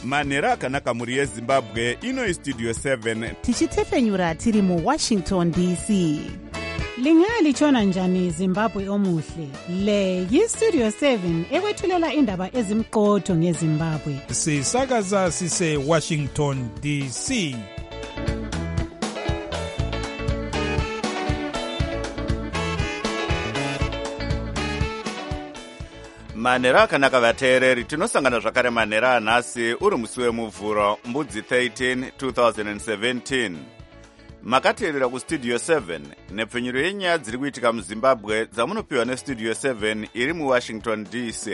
manhero akanaka mhuri yezimbabwe. Ino istudio 7 tichitefenyura tiri muWashington DC. Lingalitshona njani Zimbabwe omuhle? Le yistudio 7 ekwethulela indaba ezimqotho ngeZimbabwe. Sisakaza sise Washington DC. manhero akanaka vateereri, tinosangana zvakare manhero anhasi uri musi wemuvhuro mbudzi 13 2017. makateerera kustudio 7 nepfenyuro yenyaya dziri kuitika muzimbabwe dzamunopiwa nestudio 7 iri muwashington DC.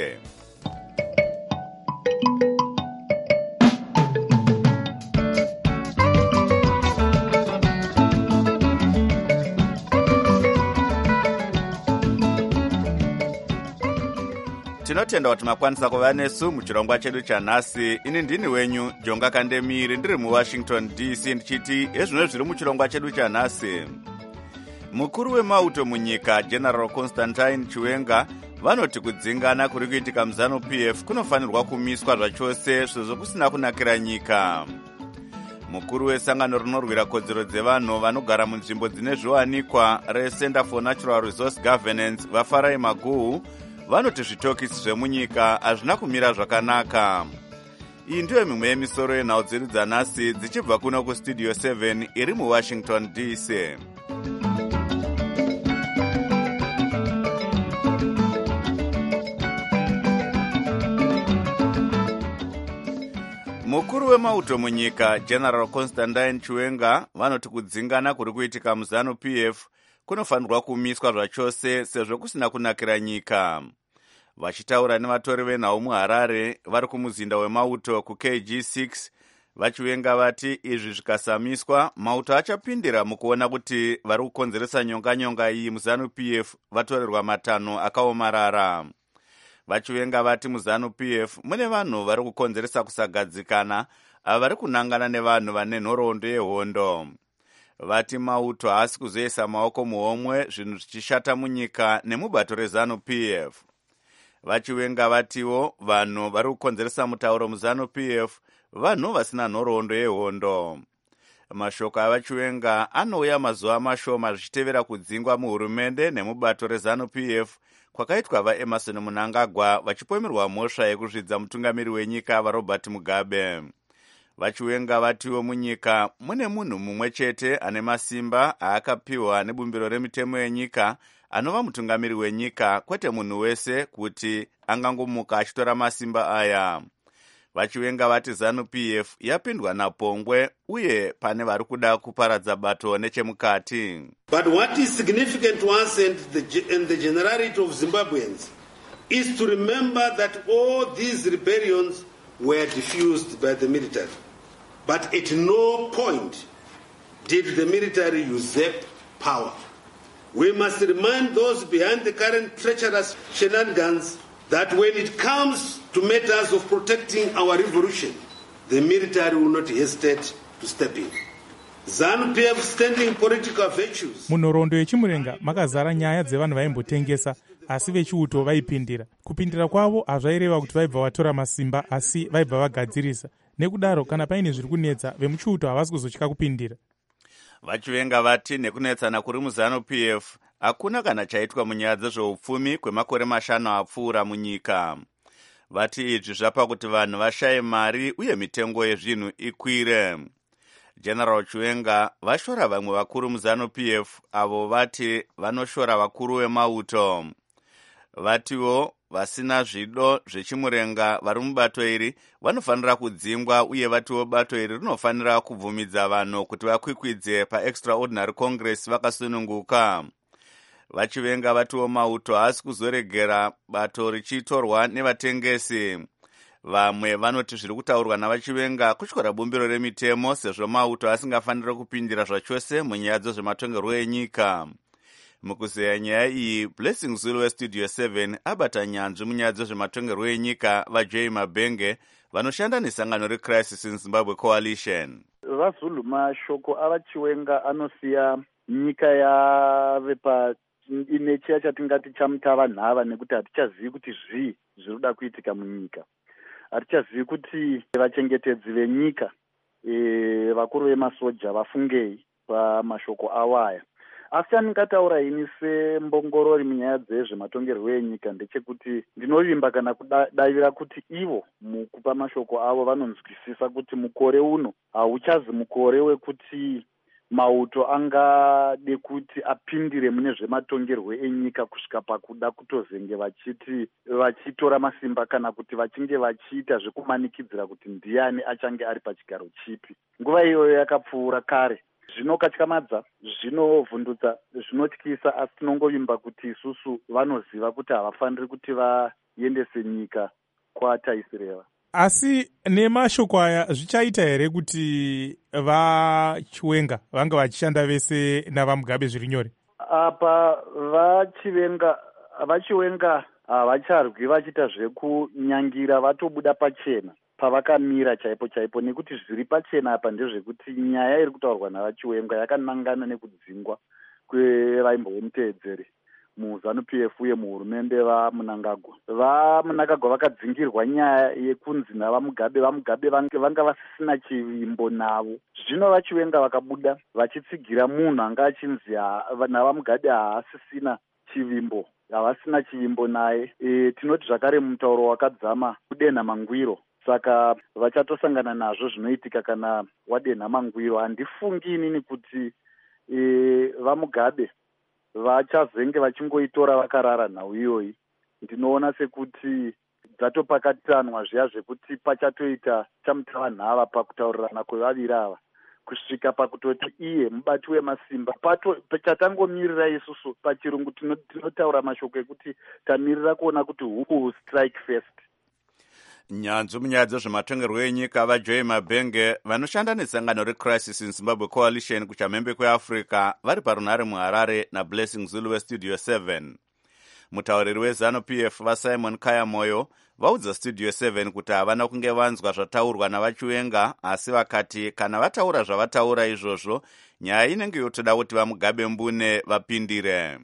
tinotenda kuti makwanisa kuva nesu muchirongwa chedu chanhasi. ini ndini wenyu Jonga Kandemiri ndiri muwashington DC ndichiti ezvino zviri muchirongwa chedu chanhasi. mukuru wemauto munyika General Constantine Chiwenga vanoti kudzingana kuri kuitika muZANU-PF kunofanirwa kumiswa zvachose sezvo kusina kunakira nyika. mukuru wesangano rinorwira kodzero dzevanhu vanogara munzvimbo dzine zviwanikwa reCenter for Natural Resource Governance Vafarai Maguhu vanoti zvitokisi zvemunyika hazvina kumira zvakanaka. iyi ndiyo mimwe yemisoro yenhau dzedu dzanhasi dzichibva kuno kustudio 7 iri muwashington DC. mukuru wemauto munyika General Constantine Chiwenga vanoti kudzingana kuri kuitika muZANU-PF kunofanirwa kumiswa zvachose sezvo kusina kunakira nyika. vachitaura nevatori venhau muHarare vari kumuzinda wemauto kuKG6 vachiwenga vati izvi zvikasamiswa mauto achapindira mukuona kuti vari kukonzeresa nyonganyonga iyi muZANU-PF vatorerwa matanho akaomarara. vachiwenga vati muZANU-PF mune vanhu vari kukonzeresa kusagadzikana ava vari kunangana nevanhu vane nhoroondo yehondo. vati mauto haasi kuzoisa maoko muhomwe zvinhu zvichishata munyika nemubato reZANU-PF. vachiwenga vatiwo vanhu vari kukonzeresa mutauro muZANU-PF vanhu vasina nhoroondo yehondo. mashoko avachiwenga anouya mazuva mashoma zvichitevera kudzingwa muhurumende nemubato reZANU-PF kwakaitwa vaEmerson Mnangagwa vachipomerwa mhosva yekuzvidza mutungamiri wenyika vaRobert Mugabe. vachiwenga vatiwo munyika mune munhu mumwe chete ane masimba aakapiwa nebumbiro remitemo yenyika anova mutungamiri wenyika, kwete munhu wese kuti angangomuka achitora masimba aya. vachiwenga vati ZANU-PF yapindwa napongwe uye pane vari kuda kuparadza bato nechemukati. But what is significant to us and the generality of Zimbabweans is to remember that all these rebellions were diffused by the military. But at no point did the military usurp power. We must remind those behind the current treacherous shenanigans that when it comes to matters of protecting our revolution, the military will not hesitate to step in. ZANU-PF standing political virtues. munhoroondo yechimurenga makazara nyaya dzevanhu vaimbotengesa asi vechiuto vaipindira. kupindira kwavo hazvaireva kuti vaibva vatora masimba asi vaibva vagadzirisa. nekudaro kana paine zviri kunetsa vemuchiuto havasi kuzotya kupindira. vachiwenga vati nekunetsana kuri muZANU-PF hakuna kana chaitwa munyaya dzezveupfumi kwemakore 5 apfuura munyika. vati izvi zvapa kuti vanhu vashaye mari uye mitengo yezvinhu ikwire. General Chiwenga vashora vamwe vakuru muZANU-PF avo vati vanoshora vakuru vemauto. vatiwo vasina zvido zvechimurenga vari mubato iri vanofanira kudzingwa uye vatiwo bato iri rinofanira kubvumidza vanhu kuti vakwikwidze paExtraordinary Congress vakasununguka. vachiwenga vatiwo mauto haasi kuzoregera bato richitorwa nevatengesi. vamwe vanoti zviri kutaurwa navachiwenga kutyora bumbiro remitemo sezvo mauto asingafaniri kupindira zvachose munyaya dzezvematongerwo enyika. mukuzeya nyaya iyi Blessing Zulu westudio 7 abata nyanzvi munyaya dzezvematongerwo enyika vaJay Mabenge vanoshanda nesangano reCrisis in Zimbabwe Coalition. vaZulu mashoko avachiwenga anosiya nyika yave ine chiya chatingati chamutava nhava nekuti hatichazivi kuti zviri kuda kuitika munyika. hatichazivi kuti vachengetedzi venyika vakuru vemasoja vafungei pamashoko avo aya. Asi chandingataura ini sembongorori munyaya dzezvematongerwo enyika ndechekuti ndinovimba kana kudavira kuti ivo mukupa mashoko avo vanonzwisisa kuti mukore uno hauchazi mukore wekuti mauto angade kuti apindire mune zvematongerwo enyika kusvika pakuda kutozenge vachitora masimba kana kuti vachinge vachiita zvekumanikidzira kuti ndiani achange ari pachigaro chipi. Nguva iyoyo yakapfuura kare. Zvinokatyamadza, zvinovhundutsa, zvinotyisa, asi tinongovimba kuti isusu vanoziva kuti havafaniri kuti vaendese nyika kwataisireva. Asi nemashoko aya zvichaita here kuti vachiwenga vanga vachishanda vese navamugabe zviri nyore? Apa vachiwenga havacharwi vachiita zvekunyangira, vatobuda pachena pavakamira chaipo chaipo, nekuti zviri pachena apa ndezvekuti nyaya iri kutaurwa navachiwenga yakanangana nekudzingwa kwevaimbomutevedzeri muZANU-PF uye muhurumende vaMnangagwa. VaMnangagwa vakadzingirwa nyaya yekunzi navamugabe vanga vasisina chivimbo navo. Zvino vachiwenga vakabuda vachitsigira munhu anga achinzi navamugabe haasisina chivimbo, havasina chivimbo naye. Tinoti zvakare mutauro wakadzama kudenha mangwiro. Saka vachatosangana nazvo zvinoitika kana wadenha mangwiro. Handifungi inini kuti vamugabe vachazenge vachingoitora vakarara nhau iyoyi. Ndinoona sekuti dzatopakatanwa zviya zvekuti pachatoita chamutava nhava pakutaurirana kwevaviri ava kusvika pakutoti iye mubati wemasimba. Chatangomirira isusu pachirungu tinotaura mashoko ekuti tamirira kuona kuti who will strike first. Nyanzvi munyaya dzezvematongerwo enyika vaJoy Mabhenge vanoshanda nesangano reCrisis in Zimbabwe Coalition kuchamhembe kweAfrica vari parunhare muHarare naBlessing Zulu weStudio 7. Mutauriri weZANU-PF vaSimon Kayamoyo vaudza Studio 7 kuti havana kunge vanzwa zvataurwa navachiwenga, asi vakati kana vataura zvavataura izvozvo, nyaya inenge yotoda kuti vamugabe mbune vapindire.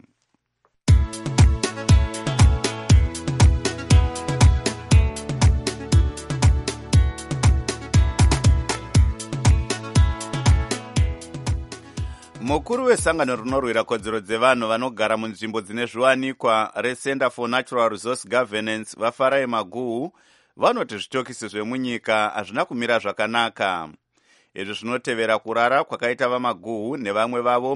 Mukuru wesangano rinorwira kodzero dzevanhu vanogara munzvimbo dzine zviwanikwa reCenter for Natural Resource Governance vaFarai Maguhu vanoti zvitokisi zvemunyika hazvina kumira zvakanaka. Izvi zvinotevera kurara kwakaita vaMaguhu nevamwe vavo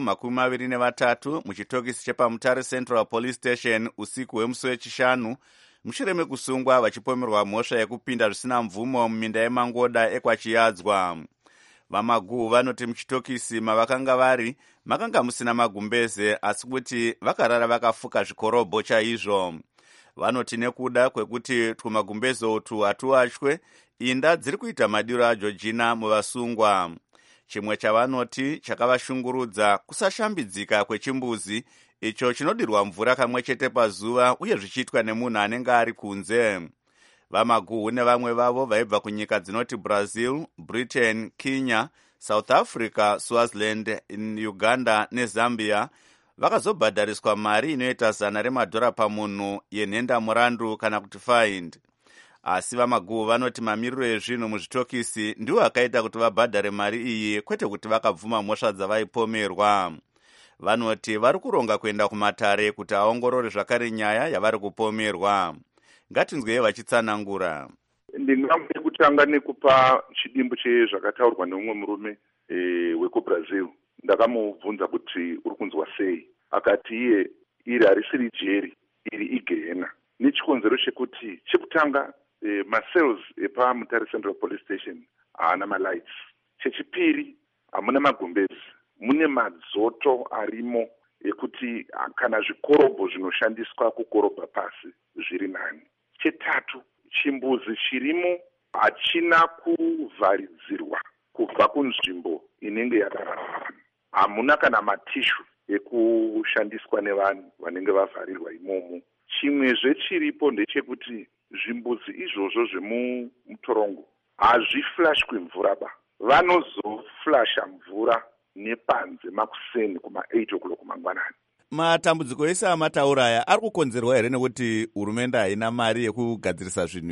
23 muchitokisi chepamutare Central Police Station usiku hwemusi wechishanu mushure mekusungwa vachipomerwa mhosva yekupinda zvisina mvumo muminda yemangoda ekwachiyadzwa. VaMaguhu vanoti muchitokisi mavakanga vari makanga musina magumbeze, asi kuti vakarara vakafuka zvikorobho chaizvo. Vanoti nekuda kwekuti tumagumbeze utu hatuwachwe, inda dziri kuita madiro aJoργina muvasungwa. Chimwe chavanoti chakavashungurudza kusashambidzika kwechimbuzi icho chinodirwa mvura kamwe chete pazuva uye zvichiitwa nemunhu anenge ari kunze. VaMaguhu nevamwe vavo vaibva kunyika dzinoti Brazil, Britain, Kenya, South Africa, Swaziland, Uganda neZambia vakazobhadhariswa mari inoita $100 pamunhu yenhenda murandu kana kuti fine. Asi vaMaguhu vanoti mamiriro ezvinhu muzvitokisi ndiwo akaita kuti vabhadhare mari iyi, kwete kuti vakabvuma mhosva dzavaipomerwa. Vanoti vari kuronga kuenda kumatare kuti aongorore zvakare nyaya yavari kupomerwa. Ngatinzwei vachitsanangura. Ndingambe kutanga nekupa chidimbu chezvakataurwa neumwe murume wekuBrazil. Ndakamubvunza kuti uri kunzwa sei. Akati iye iri harisiri jeri, iri igehena. Nechikonzero chekuti chekutanga macells epamutare Central Police Station haana malights. Chechipiri hamuna magumbezi. Mune madzoto arimo ekuti kana zvikorobho zvinoshandiswa kukorobha pasi zviri nani. Chetatu, chimbuzi chirimo hachina kuvharidzirwa kubva kunzvimbo inenge yakarara. Hamuna kana matishu ekushandiswa nevanhu vanenge vavharirwa imomo. Chimwezve chiripo ndechekuti zvimbuzi izvozvo zvemutorongo hazviflashwi mvura ba. Vanozoflasha mvura nepanze makuseni kuma8 o'clock mangwanani. Matambudziko ese amataura aya ari kukonzerwa here nekuti hurumende haina mari yekugadzirisa zvinhu izvi?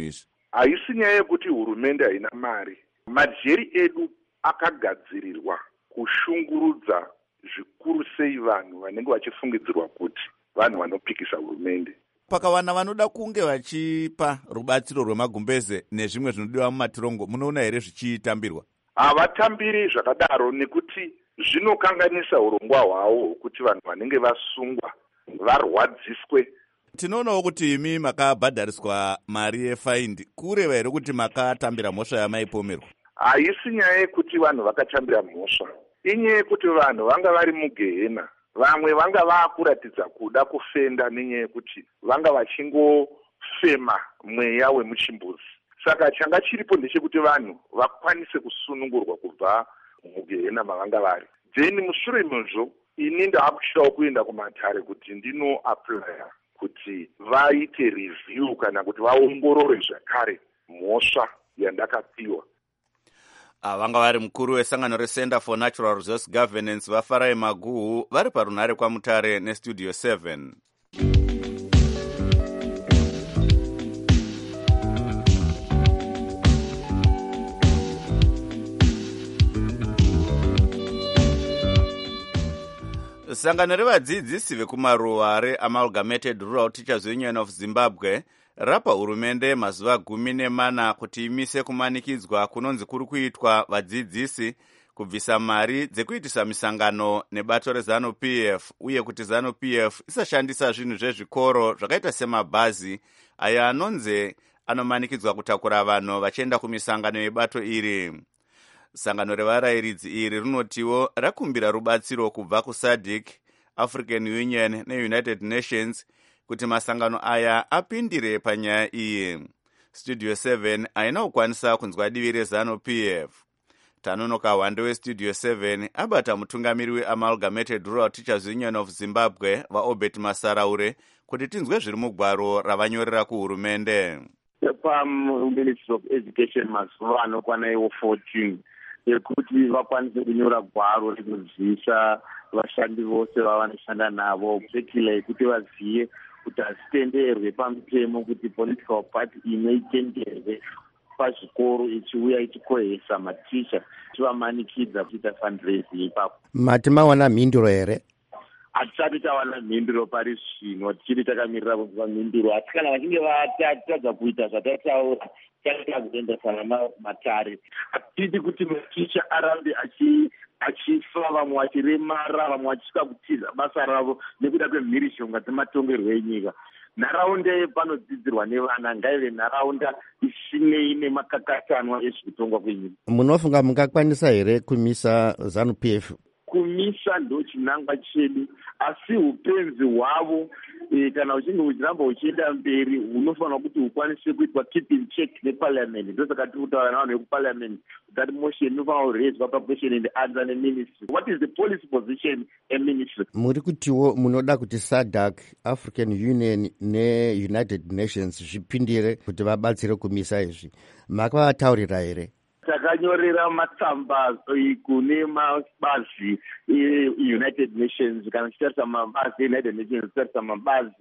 haisi nyaya yekuti hurumende haina mari. Majeri edu akagadzirirwa kushungurudza zvikuru sei vanhu vanenge vachifungidzirwa kuti vanhu vanopikisa hurumende. Pakavana vanoda kunge vachipa rubatsiro rwemagumbeze nezvimwe zvinodiwa mumatirongo, munoona here zvichitambirwa? Havatambiri zvakadaro nekuti zvinokanganisa urongwa hwavo kuti vanhu vanenge vasungwa varwadziswe. Tinoonawo kuti imi makabhadhariswa mari yefaindi. Kureva here kuti makatambira mhosva yamaipomerwa? Haisi nyaya yekuti vanhu vakatambira mhosva, inyaya yekuti vanhu vanga vari mugehena. Vamwe vanga vakuratidza kuda kufenda nenyaya yekuti vanga vachingofema mweya wemuchimbuzi. Saka changa chiripo ndechekuti vanhu vakwanise kusunungurwa kubva mugehena mavanga vari. Then mushure mezvo ini ndaakuchidawo kuenda kumatare kuti ndinoaplya kuti vaite review kana kuti vaongorore zvakare mhosva yandakapiwa. Vanga vari mukuru wesangano reCenter for Natural Resource Governance vaFarai Maguhu vari parunhare kwaMutare neStudio 7. Sangano revadzidzisi vekumaruwa reAmalgamated Rural Teachers Union of Zimbabwe rapa hurumende mazuva 14 kuti imise kumanikidzwa kunonzi kuri kuitwa vadzidzisi kubvisa mari dzekuitisa misangano nebato reZANU-PF, uye kuti ZANU-PF isashandisa zvinhu zvezvikoro zvakaita semabhazi ayo anonzi anomanikidzwa kutakura vanhu vachienda kumisangano yebato iri. Sangano revarayiridzi iri rinotiwo rakumbira rubatsiro kubva kuSADC, African Union neUnited Nations kuti masangano aya apindire panyaya iyi. Studio 7 haina kukwanisa kunzwa divi reZANU-PF. Tanonoka Wande weStudio 7 abata mutungamiri weAmalgamated Rural Teachers Union of Zimbabwe vaObert Masaraure kuti tinzwe zviri mugwaro ravanyorera kuhurumende. Ministry of Education mazuva anokwana iwo 14 yekuti vakwanise kunyora gwaro rekuziisa vashandi vose vavanoshanda navo, particularly yekuti vazive kuti hazitenderwe pamutemo kuti political party imwe itenderwe pazvikoro ichiuya ichikohesa maticha ichivamanikidza kuita fundraising ipapo. Mati mawana mhinduro here? Hatisati tawana mhinduro pari zvino, tichiri takamirira kunzwa mhinduro. Asi kana vachinge vatadza kuita zvatataura chaita kuendesana namatare. Hatidi kuti maticha arambe achifa, vamwe vachiremara, vamwe vachisvika kutiza basa ravo nekuda kwemhirishonga dzematongerwo enyika. Nharaunda panodzidzirwa nevana ngaive nharaunda isinei nemakakatanwa ezvekutongwa kwenyika. Munofunga mungakwanisa here kumisa ZANU-PF? Kumisa ndo chinangwa chedu, asi upenzi hwavo kana uchinge uchiramba uchienda mberi unofanira kuti ukwanise kuitwa keeping check neparliament. Ndosaka tiri kutaura navanhu vekuparliament that motion inofanira kuraiswa paquestion and answer neministry. What is the policy position eministry? Muri kutiwo munoda kuti SADC, African Union neUnited Nations zvipindire kuti vabatsire kumisa izvi. Makavataurira here? Takanyorera matsamba kune mabazi United Nations, kana tichitarisa mabazi United Nations, tichitarisa mabazi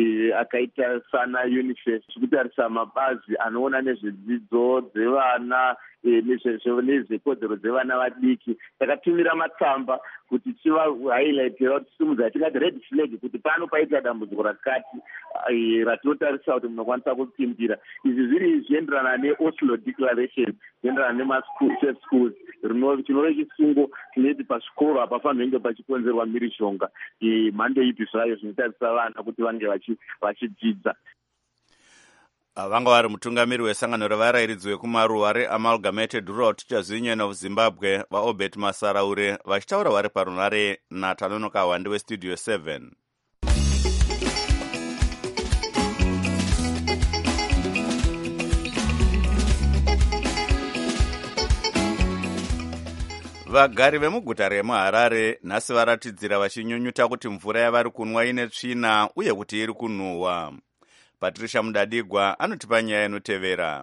akaita sana UNICEF, tichitarisa mabazi anoona nezvedzidzo dzevana nezvekodzero dzevana vadiki. Takatumira matsamba kuti tiva highlightira kuti simudza tingati red flag kuti pano paita dambudziko rakati ratinotarisa kuti munokwanisa kupindira. Izvi zviri zvienderana neOslo Declaration, zvienderana nemasafe schools, chinova chisungo chinoti pazvikoro hapafanirwi kunge pachikonzerwa mhirishonga mhando ipi zvayo zvinotarisa vana kuti vange vachidzidza. Vanga vari mutungamiri wesangano revarayiridzi vekumaruwa reAmalgamated Rural Teachers Union of Zimbabwe vaObert Masaraure vachitaura vari parunhare naTanonoka Wande weStudio 7. Vagari vemuguta remuHarare nhasi varatidzira vachinyunyuta kuti mvura yavari kunwa ine tsvina uye kuti iri kunhuhwa. Patricia Mudadigwa anotipa nyaya inotevera.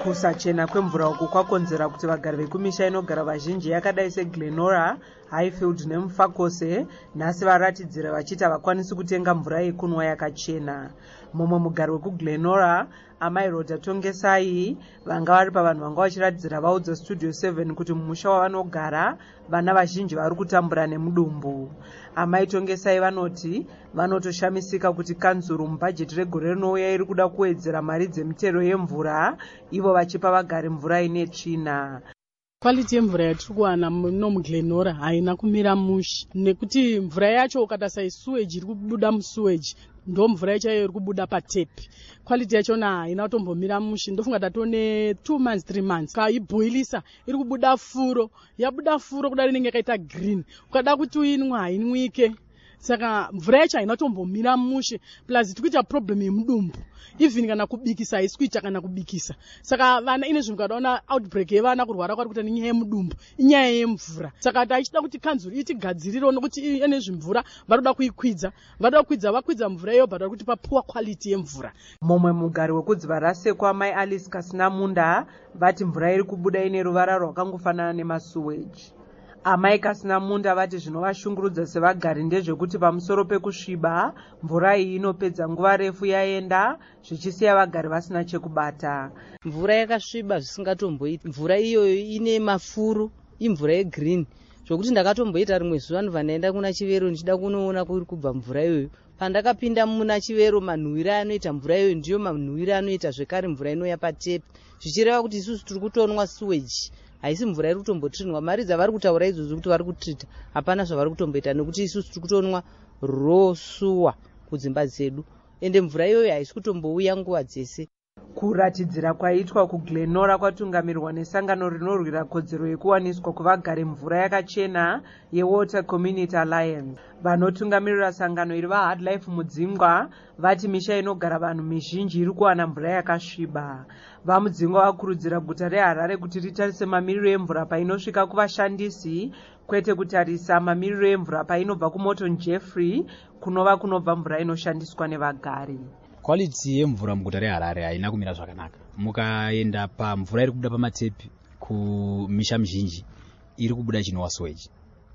kusachena kwemvura uku kwakonzera kuti vagari vekumisha inogara vazhinji yakadai seglenora, Highfield nemufakose nhasi varatidzira vachiti havakwanisi kutenga mvura yekunwa yakachena. Mumwe mugari wekuglenora, amai Rhoda Tongesai, vanga vari pavanhu vanga vachiratidzira vaudza Studio 7 kuti mumusha wavanogara vana vazhinji vari kutambura nemudumbu. Amai Tongesai vanoti vanotoshamisika kuti kanzuru mubhajeti regore rinouya iri kuda kuwedzera mari dzemitero yemvura, ivo vachipa vagari mvura ine tsvina. Quality yemvura yatiri kuwana nomuglenora haina kumira mushe, nekuti mvura yacho ukatarisa sewage iri kubuda musewage ndo mvura yacho iri kubuda patepi. Quality yachona haina kutombomira mushe. Ndofunga tatone 2 months 3 months kaiboilisa iri kubuda furo, yabuda furo kudari inenge yakaita green, ukada kuti uinwa hainwike. Saka mvura yacho haina kutombomira mushe, plus tikuita problem yemudumbu. Even kana kubikisa haisi kuita kana kubikisa. Saka vana ine zvinhu kadaona outbreak yevana kurwara kwari kuita nenyaya yemudumbu, inyaya yemvura. Saka tachida kuti kanzuru itigadzirire nokuti ine zvimvura varoda kuikwidza, varoda kukwidza vakwidza mvura iyo bhata kuti papuwa quality yemvura. Mumwe mugari wekudziva rasekwa mai Alice Kasinamunda vati mvura iri kubuda ine ruvara rwakangofanana nemasuweji. Amai Kasinamunda vati zvinovashungurudza sevagari ndezvekuti pamusoro pekusviba mvura iyi inopedza nguva refu yaenda zvichisiya vagari vasina chekubata. Mvura yakasviba zvisingatomboiti. Mvura iyoyo ine mafuro, imvura yegreen. Zvokuti ndakatomboita rimwe zuva ndibva ndaenda kuna Chivero ndichida kunoona kuri kubva mvura iyoyo. Pandakapinda muna Chivero manhuwira anoita mvura iyoyo ndiyo manhuwira anoita zvekare mvura inouya patepi. Zvichireva kuti isusu tiri kutonwa sewage. Haisi mvura iri kutombotirinwa. Mari dzavari kutaura izvozvo kuti vari kutrita hapana zvavari kutomboita nekuti isusu tiri kutonwa raw sewer kudzimba dzedu. Ende mvura iyoyo haisi kutombouya nguva dzese. Kuratidzira kwaitwa kuglenora kwatungamirwa nesangano rinorwira kodzero yekuwaniswa kuvagari mvura yakachena yeWater Community Alliance. Vanotungamirira sangano iri vaHardlife Mudzingwa vati misha inogara vanhu mizhinji iri kuwana mvura yakasviba. VaMudzingwa vakurudzira guta reHarare kuti ritarise mamiriro emvura painosvika kuvashandisi, kwete kutarisa mamiriro emvura painobva kuMorton Jeffrey kunova kunobva mvura inoshandiswa nevagari. Quality yemvura muguta reHarare haina kumira zvakanaka. Mukaenda pamvura iri kubuda pamatepi kumisha mizhinji iri kubuda chinova sewage.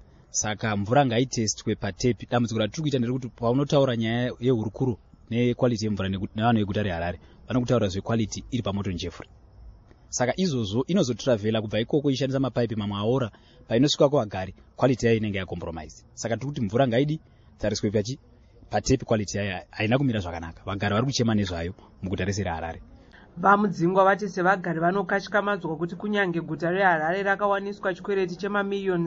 Saka mvura ngaitestwe patepi. Dambudziko ratiri kuita nderekuti paunotaura nyaya yehurukuro nequality yemvura nevanhu veguta reHarare vanokutaura zvequality iri paMorton Jeffrey. Saka izvozvo inozotravela kubva ikoko ishandisa mapaipi mamwe aora painosvika kuvagari quality yayo inenge yacompromise. Saka tiri kuti mvura ngaidi tariswe patepi quality yayo haina kumira zvakanaka. Vagari vari kuchema nezvayo muguta rese reHarare. VaMudzingwa vati sevagari vanokatyamadza kuti kunyange guta reHarare rakawaniswa chikwereti chemamiliyoni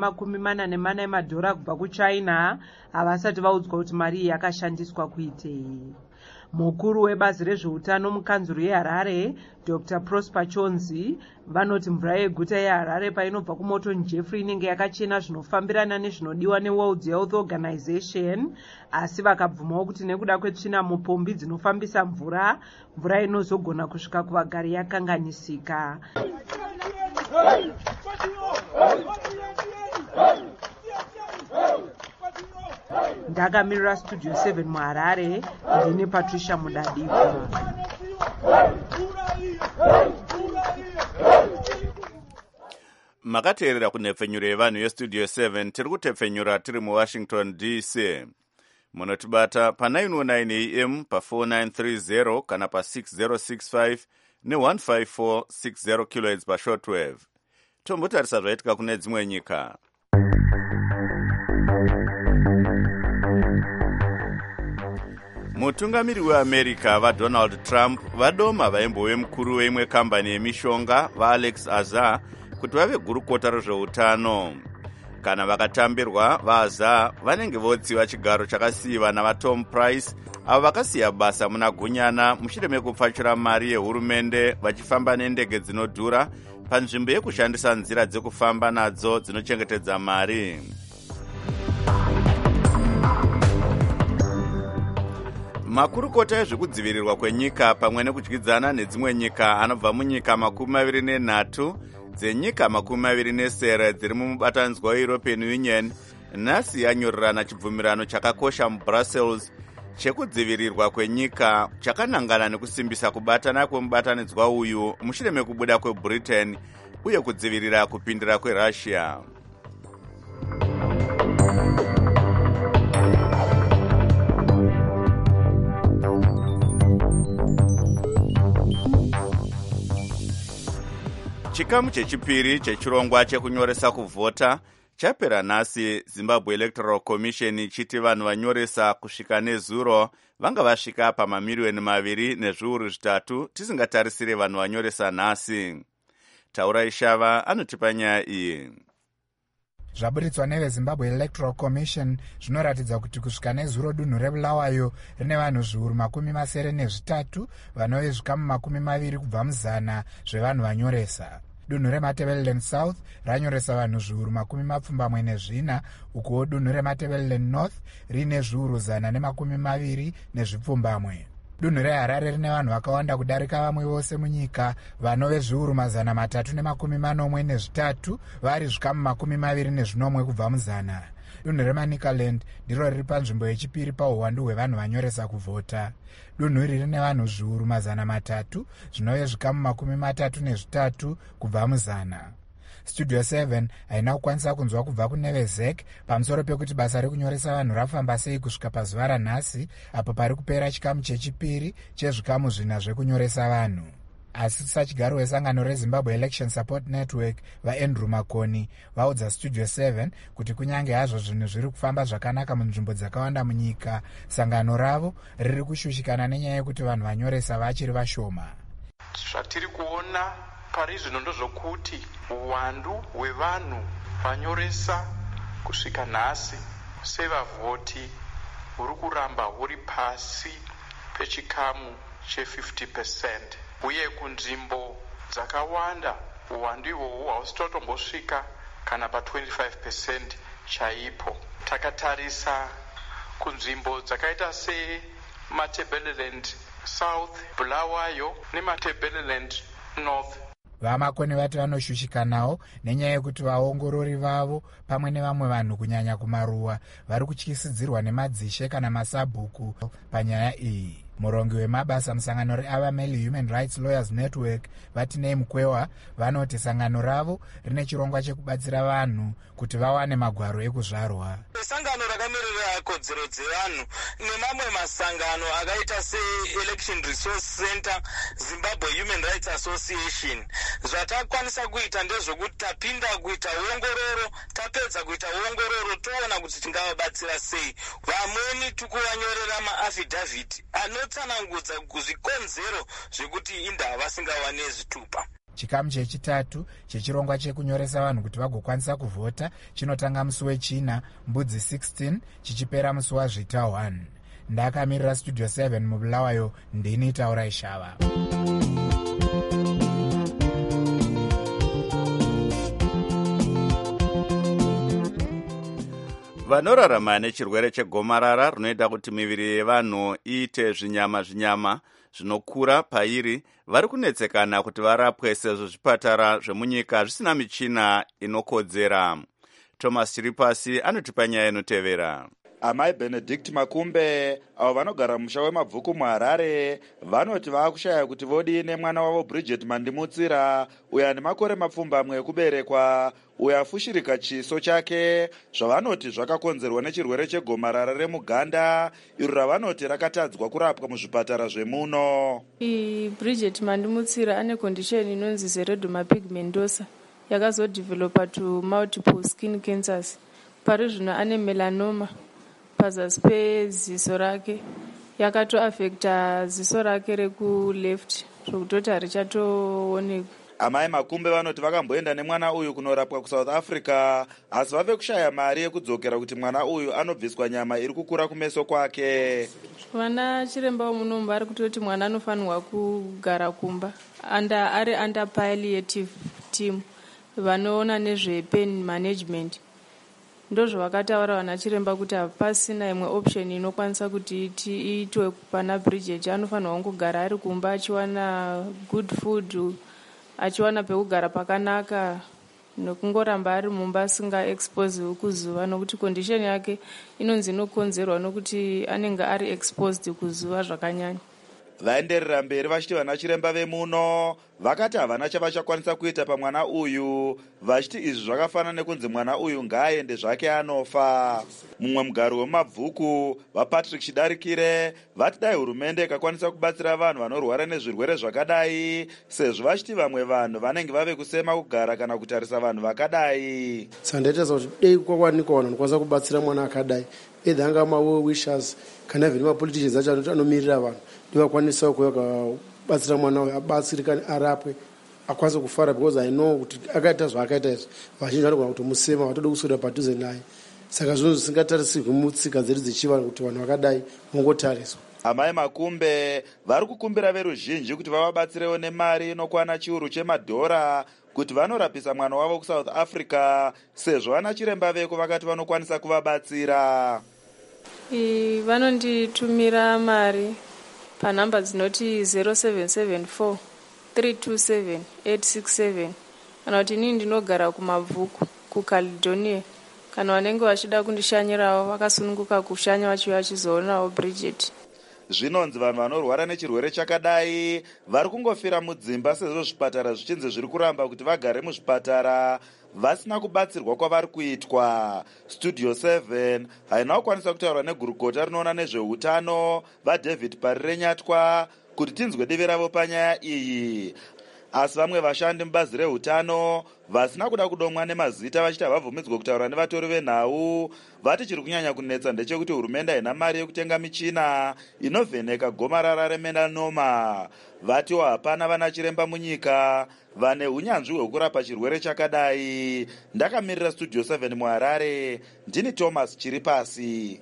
144 emadhora kubva kuChina, havasati vaudzwa kuti mari iyi yakashandiswa kuitei. Mukuru webazi rezveutano mukanzuru yeHarare, Dr. Prosper Chonzi, vanoti mvura yeguta yeHarare painobva kuMorton Jeffrey inenge yakachena zvinofambirana nezvinodiwa neWorld Health Organization, asi vakabvumawo kuti nekuda kwetsvina mupombi dzinofambisa mvura inozogona kusvika kuvagari yakanganisika. Ndakamirira Studio 7 muHarare, ndine Patricia Mudadikwa. Makateerera kunhepfenyuro yevanhu yestudio 7 tiri kutepfenyura tiri muWashington DC. Munotibata pa909 AM pa4930 kana pa6065 ne15460 kHz pashortwave. Tombotarisa zvaitika kune dzimwe nyika. Mutungamiri weAmerica vaDonald Trump vadoma vaimbove mukuru weimwe kambani yemishonga vaAlex Azar kuti vave gurukota rezveutano. Kana vakatambirwa, vaAzar vanenge votsiva chigaro chakasiyiwa navaTom Price avo vakasiya basa muna gunyana mushure mekupfachura mari yehurumende vachifamba nendege dzinodhura panzvimbo yekushandisa nzira dzekufamba nadzo dzinochengetedza mari. Makurukota ezvekudzivirirwa kwenyika pamwe nekudyidzana nedzimwe nyika anobva munyika 23 dzenyika 27 dziri mumubatanidzwa weEuropean Union nhasi yanyorerana chibvumirano chakakosha muBrussels chekudzivirirwa kwenyika chakanangana nekusimbisa kubatana kwemubatanidzwa uyu mushure mekubuda kwebritain uye kudzivirira kupindira kwerussia. chikamu chechipiri chechirongwa chekunyoresa kuvhota chapera nhasi. Zimbabwe Electoral Commission chiti vanhu vanyoresa kusvika nezuro vanga vasvika pamamiliyoni 2.3 tisingatarisire vanhu vanyoresa nhasi. Taurai Shava anotipa nyaya iyi. Zvaburitswa nevezimbabwe Electoral Commission zvinoratidza kuti kusvika nezuro dunhu rebulawayo rine vanhu zviuru 73 vanove zvikamu 20 kubva muzana zvevanhu vanyoresa. Dunhu reMatabeleland South ranyoresa vanhu zviuru 24, ukuwo dunhu reMatabeleland North rine zviuru 120. Dunhu reHarare rine vanhu vakawanda kudarika vamwe vose munyika vanove zviuru 343 vari zvikamu 20 kubva muzana. Dunhu reManicaland ndiro riri panzvimbo yechipiri pauwandu hwevanhu vanyoresa kuvhota. Dunhu iri rine vanhu zviuru 300 zvinove zvikamu 33 kubva muzana. Studio 7 haina kukwanisa kunzwa kubva kunevezek pamusoro pekuti basa rekunyoresa vanhu rafamba sei kusvika pazuva ranhasi apo pari kupera chikamu chechipiri chezvikamu 4 zvekunyoresa vanhu. Asi sachigaro wesangano reZimbabwe Election Support Network vaAndrew Makoni vaudza Studio 7 kuti kunyange hazvo zvinhu zviri kufamba zvakanaka munzvimbo dzakawanda munyika, sangano ravo riri kushushikana nenyaya yekuti vanhu vanyoresa vachiri vashoma. Zvatiri kuona pari zvino ndozvokuti uwandu hwevanhu vanyoresa kusvika nhasi sevavhoti huri kuramba huri pasi pechikamu che50%, uye kunzvimbo dzakawanda uwandu ihwohwo hausi kana pa25% chaipo. Takatarisa kunzvimbo dzakaita seMatabeleland South, Bulawayo neMatabeleland North. Vamakoni vati vanoshushikanawo nenyaya yekuti vaongorori vavo pamwe nevamwe vanhu kunyanya kumaruwa vari kutyisidzirwa nemadzishe kana masabhuku panyaya iyi. Murongi wemabasa musangano reAvameli Human Rights Lawyers Network Vatinei Mukwewa vanoti sangano ravo rine chirongwa chekubatsira vanhu kuti vawane magwaro ekuzvarwa. Sangano rakamirira kodzero dzevanhu nemamwe masangano akaita seElection Resource Center, Zimbabwe Human Rights Association, zvatakwanisa kuita ndezvokuti tapinda kuita uongororo, tapedza kuita uongororo toona kuti tingavabatsira sei. Vamweni tikuvanyorera maafidhavhiti anotsanangudza kuzvikonzero zvekuti indava vasingawani zvitupa. Chikamu chechitatu chechirongwa chekunyoresa vanhu kuti vagokwanisa kuvhota chinotanga musi wechina mbudzi 16 chichipera musi wazvita 1. Ndakamirira Studio 7 mubulawayo, ndini Taurai Shava. Vanorarama nechirwere chegomarara runoita kuti miviri yevanhu iite zvinyama zvinokura pairi vari kunetsekana kuti varapwe sezvo zvipatara zvemunyika zvisina michina inokodzera. Thomas Chiripasi anotipa nyaya inotevera. Amai Benedict Makumbe avo vanogara musha wemabvuku muHarare vanoti vaakushaya kuti vodii mwana wavo Bridget Mandimutsira uyo ane makore mapfumbamwe ekuberekwa uyo afushirika chiso chake, zvavanoti zvakakonzerwa nechirwere chegomarara remuganda iro ravanoti rakatadzwa kurapwa muzvipatara zvemuno. Bridget Mandimutsira ane condition inonzi xeroderma pigmentosa yakazodhivelopa to multiple skin cancers. Pari zvino ane melanoma pazasi peziso rake, yakatoafekta ziso rake rekuleft zvokutoti harichatoonekwa. Amai Makumbe vanoti vakamboenda nemwana uyu kunorapwa kuSouth Africa asi vave kushaya mari yekudzokera kuti mwana uyu anobviswa nyama iri kukura kumeso kwake. Vana chiremba womunomu vari kutoti mwana anofanirwa kugara kumba ari under palliative team vanoona nezvepain management. Ndozvavakataura vana chiremba kuti hapasina imwe option inokwanisa kuti iitwe pana Bridget. Anofanirwa kungogara ari kumba achiwana good food, achiwana pekugara pakanaka nokungoramba ari mumba asingaexposewi kuzuva, nokuti condition yake inonzi inokonzerwa nokuti anenge ari exposed kuzuva zvakanyanya. Vaenderera mberi vachiti vana chiremba vemuno vakati havana chavachakwanisa kuita pamwana uyu, vachiti izvi zvakafanana nekunzi mwana uyu ngaaende zvake anofa. Mumwe mugari wemabvuku vaPatrick Chidarikire vati dai hurumende ikakwanisa kubatsira vanhu vanorwara nezvirwere zvakadai, sezvo vachiti vamwe vanhu vanenge vave kusema kugara kana kutarisa vanhu vakadai. Sandaita kuti dei kwakwanika vanhu vanokwanisa kubatsira mwana akadai, either anga ma-wishers kana even ma-politicians acho anomirira vanhu ndivakwanisa kuuya kubatsira mwana uyu abatsirikane, arapwe, akwanise kufara, because I know kuti akaita zvaakaita izvi vazhinji vanogona kutomusema, vatoda kuswera padhuze naye. Saka zvinhu zvisingatarisirwi mutsika dzedu dzechivanhu kuti vanhu vakadai vongotariswa. Amai Makumbe vari kukumbira veruzhinji kuti vavabatsirewo nemari inokwana chiuru chemadhora kuti vanorapisa mwana wavo kuSouth Africa, sezvo vana chiremba veko vakati vanokwanisa kuvabatsira. Vanonditumira mari panhamba dzinoti 0774 327 867 kana kuti inini ndinogara kumabvuku kuCaledonia. Kana vanenge vachida kundishanyirawo vakasununguka kushanya vachiuya vachizoonawo Bridget. Zvinonzi vanhu vanorwara nechirwere chakadai vari kungofira mudzimba, sezvo zvipatara zvichinzi zviri kuramba kuti vagare muzvipatara vasina kubatsirwa kwavari kuitwa. Studio 7 haina kukwanisa kutaura negurukota rinoona nezveutano vaDavid Parirenyatwa kuti tinzwe divi ravo panyaya iyi. Asi vamwe vashandi mubazi reutano vasina kuda kudomwa nemazita vachiti havabvumidzwe kutaura nevatori venhau vati chiri kunyanya kunetsa ndechekuti hurumende haina mari yekutenga michina inovheneka gomarara remelanoma. Vatiwo hapana vana chiremba munyika vane unyanzvi hwekurapa chirwere chakadai. Ndakamirira Studio 7 muHarare, ndini Thomas Chiripasi.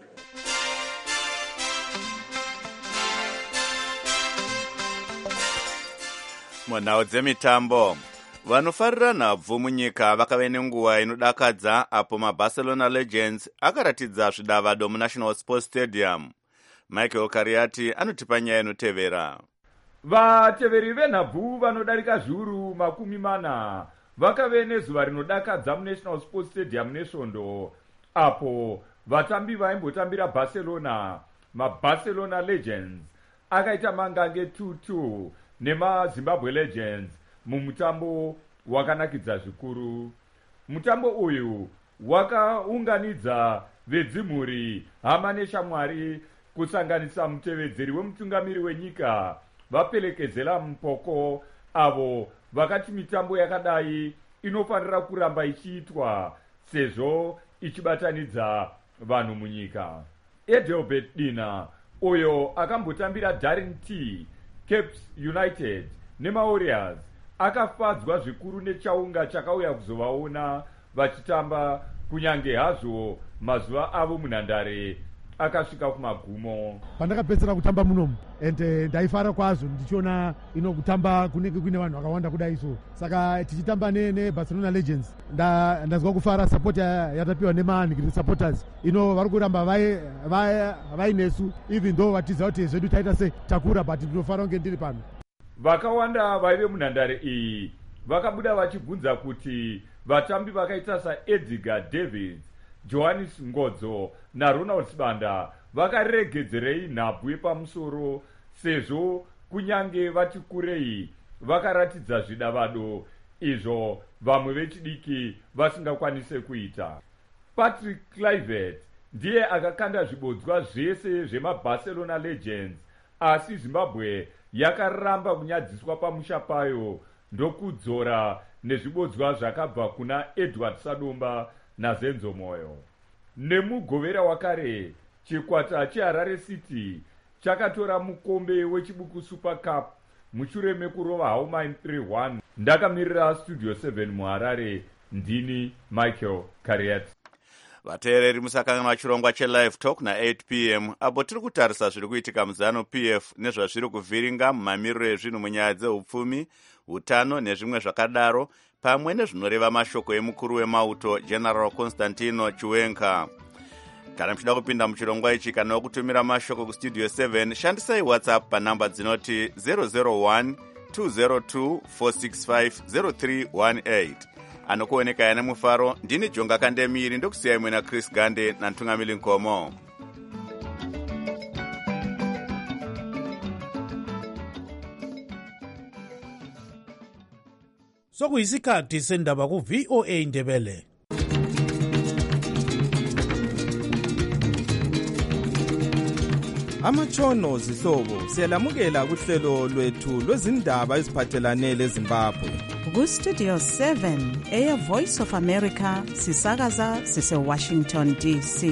Munhau dzemitambo, vanofarira nhabvu munyika vakave nenguva inodakadza apo maBarcelona Legends akaratidza zvidavado muNational Sports Stadium. Michael Kariati anotipa nyaya inotevera. Vateveri venhabvu vanodarika zviuru 40 vakave nezuva rinodakadza muNational Sports Stadium neSvondo, apo vatambi vaimbotambira Barcelona, maBarcelona Legends, akaita mangange 2-2 nemaZimbabwe Legends mumutambo wakanakidza zvikuru. Mutambo uyu wakaunganidza vedzimhuri, hama neshamwari, kusanganisa mutevedzeri wemutungamiri wenyika vaPelekezela Mpoko, avo vakati mitambo yakadai inofanira kuramba ichiitwa sezvo ichibatanidza vanhu munyika. Edelbert Dina, uyo akambotambira Daring T, Cape United nemaWarriors, akafadzwa zvikuru nechaunga chakauya kuzovaona vachitamba, kunyange hazvo mazuva avo munhandare akasvika kumagumo. Pandakapedzera kutamba munomu ende ndaifara kwazvo ndichiona kutamba kunenge kuine vanhu vakawanda kudai so. Saka tichitamba neBarcelona Legends ndazwa kufara. Support yatapiwa nemaanigiri supporters vari kuramba vainesu, even though vatiza kuti zvedu taita se takura, but ndinofara kunge ndiri pano. Vakawanda vaive munhandare iyi vakabuda vachibvunza kuti vatambi vakaita saEdgar Davids, Johannes Ngodzo naRonald Sibanda vakaregedzerei nhabvu yepamusoro, sezvo kunyange vati kurei vakaratidza zvidavado izvo vamwe vechidiki vasingakwanise kuita. Patrick Kluivert ndiye akakanda zvibodzwa zvese zvemaBarcelona Legends, asi Zimbabwe yakaramba kunyadziswa pamusha payo ndokudzora nezvibodzwa zvakabva kuna Edward Sadomba naZenzo Moyo. Nemugovera wakare, chikwata cheHarare City chakatora mukombe wechibuku Super Cup mushure mekurova Haumai 3-1. Ndakamirira Studio 7 muHarare, ndini Michael Kariati. Vateereri musakanganwa chirongwa cheLive Talk na8 p.m. apo tiri kutarisa zviri kuitika muZanu-PF nezvazviri kuvhiringa mumamiriro ezvinhu munyaya dzeupfumi, utano nezvimwe zvakadaro, pamwe nezvinoreva mashoko emukuru wemauto General Constantino Chiwenga. Kana muchida kupinda muchirongwa ichi kana wokutumira mashoko kuStudio 7, shandisai WhatsApp panhamba dzinoti 001 202 465 0318. anokuoneka yana mufaro. Ndini Jonga Kandemiri, ndokusiyai mwena Chris Gande nantungamili Nkomo. Sokuyisikhathi sendaba ku VOA Ndebele. Amatshono zihlobo siyalamukela kuhlelo lwethu lwezindaba eziphathelane leZimbabwe. Ku Studio 7 Air Voice of America sisakaza sise Washington DC.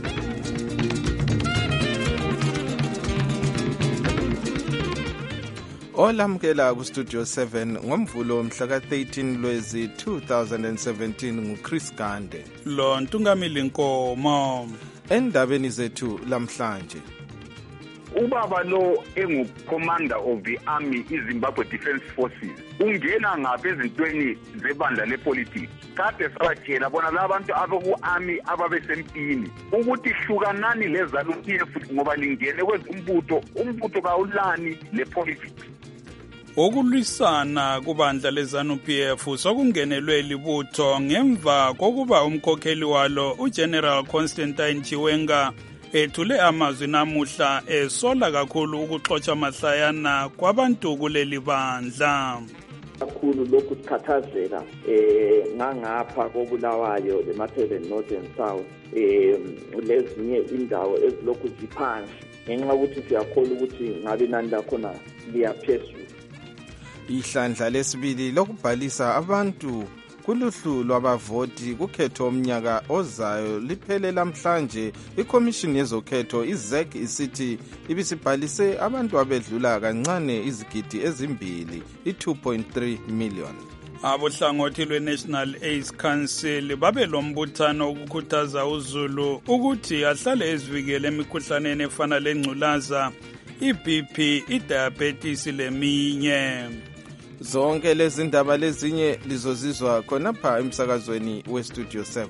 Olamukela ku Studio 7 ngomvulo mhla ka-13 Lwezi 2017 nguChris Gande. Lo Ntungamili Nkomo. Endabeni zethu lamhlanje. Ubaba lo engu-commander of the army iZimbabwe Defence Forces ungena ngapha ezintweni zebandla lepolitiki. Kade sabatshela bona labantu abaku-army ababesempini ukuthi hlukanani leZANU-PF ngoba lingene umbutho kawulani lepolitics. Ukulwisana kubandla leZANU-PF sokungenelwe libutho ngemva kokuba umkhokheli walo uGeneral Constantine Chiwenga ethule amazwi namuhla esola kakhulu ukuxotsha mahlayana kwabantu kuleli bandla. Kakhulu lokhu sikhathazeka ngangapha kobulawayo leMatabeleland North and South lezinye indawo ezilokhu ziphansi ngenxa ukuthi siyakholwa ukuthi ngabe nani lakhona liyaphezulu. Ihlandla lesibili lokubhalisa abantu kuluhlu lwabavoti kukhetho omnyaka ozayo liphele namhlanje. Ikomishini yezokhetho iZEC isithi ibisibhalise abantu abedlula kancane izigidi ezimbili, i-2.3 million. Abohlangothi lwe-National AIDS Council babe lombuthano ukukhuthaza uZulu ukuthi ahlale ezivikele emikhuhlaneni efana lengculaza, iBP, idiabetes leminye. Zonke lezi ndaba lezinye lizozizwa khonapha emsakazweni weStudio 7.